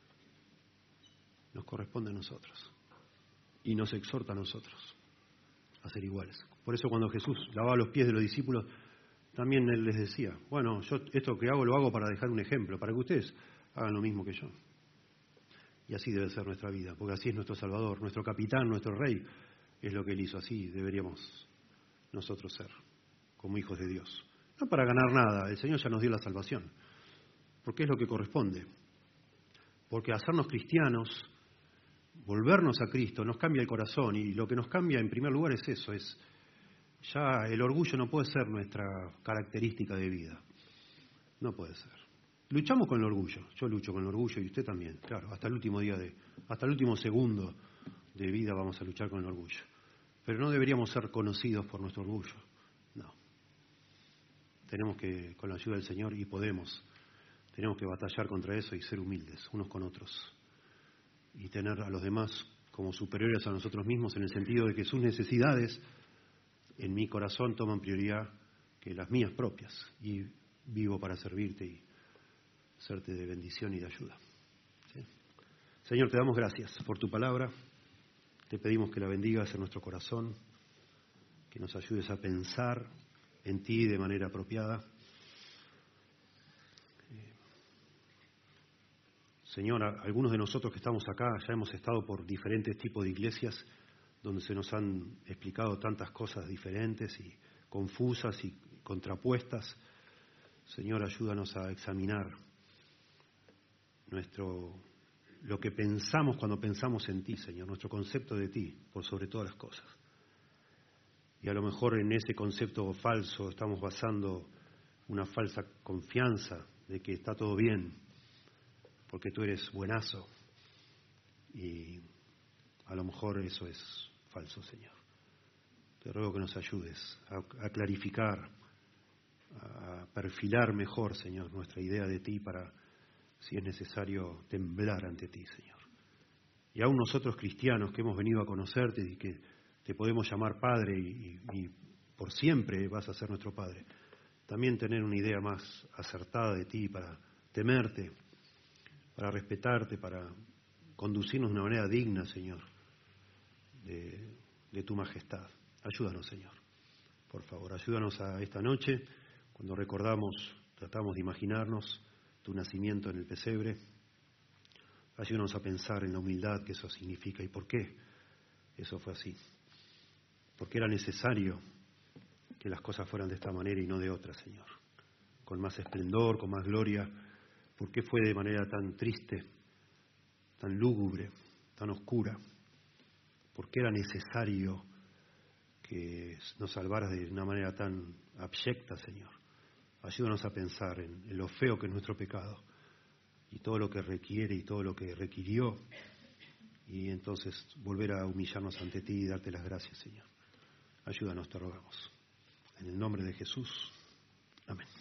nos corresponde a nosotros. Y nos exhorta a nosotros a ser iguales. Por eso cuando Jesús lavaba los pies de los discípulos, también Él les decía, bueno, yo esto que hago lo hago para dejar un ejemplo, para que ustedes hagan lo mismo que yo. Y así debe ser nuestra vida, porque así es nuestro Salvador, nuestro capitán, nuestro Rey, es lo que Él hizo, así deberíamos nosotros ser, como hijos de Dios. No para ganar nada, el Señor ya nos dio la salvación, porque es lo que corresponde. Porque hacernos cristianos, volvernos a Cristo, nos cambia el corazón, y lo que nos cambia en primer lugar es eso, es ya el orgullo no puede ser nuestra característica de vida, no puede ser. Luchamos con el orgullo, yo lucho con el orgullo y usted también, claro, hasta el último día de, hasta el último segundo de vida vamos a luchar con el orgullo. Pero no deberíamos ser conocidos por nuestro orgullo, no. Tenemos que, con la ayuda del Señor, y podemos, tenemos que batallar contra eso y ser humildes unos con otros. Y tener a los demás como superiores a nosotros mismos en el sentido de que sus necesidades en mi corazón toman prioridad que las mías propias. Y vivo para servirte y serte de bendición y de ayuda. ¿Sí? Señor, te damos gracias por tu palabra. Te pedimos que la bendigas en nuestro corazón, que nos ayudes a pensar en ti de manera apropiada. Señor, algunos de nosotros que estamos acá ya hemos estado por diferentes tipos de iglesias donde se nos han explicado tantas cosas diferentes y confusas y contrapuestas. Señor, ayúdanos a examinar nuestro, lo que pensamos cuando pensamos en ti, Señor, nuestro concepto de ti, por sobre todas las cosas. Y a lo mejor en ese concepto falso estamos basando una falsa confianza de que está todo bien, porque tú eres buenazo. Y a lo mejor eso es falso, Señor. Te ruego que nos ayudes a, a clarificar, a perfilar mejor, Señor, nuestra idea de ti para, si es necesario, temblar ante ti, Señor. Y aún nosotros cristianos que hemos venido a conocerte y que te podemos llamar Padre y, y, y por siempre vas a ser nuestro Padre, también tener una idea más acertada de ti para temerte, para respetarte, para conducirnos de una manera digna, Señor, de, de tu majestad. Ayúdanos, Señor, por favor, ayúdanos a esta noche, cuando recordamos, tratamos de imaginarnos tu nacimiento en el pesebre. Ayúdanos a pensar en la humildad que eso significa y por qué eso fue así. Porque era necesario que las cosas fueran de esta manera y no de otra, Señor. Con más esplendor, con más gloria. ¿Por qué fue de manera tan triste, tan lúgubre, tan oscura? ¿Por qué era necesario que nos salvaras de una manera tan abyecta, Señor? Ayúdanos a pensar en, en lo feo que es nuestro pecado y todo lo que requiere y todo lo que requirió, y entonces volver a humillarnos ante ti y darte las gracias, Señor. Ayúdanos, te rogamos. En el nombre de Jesús. Amén.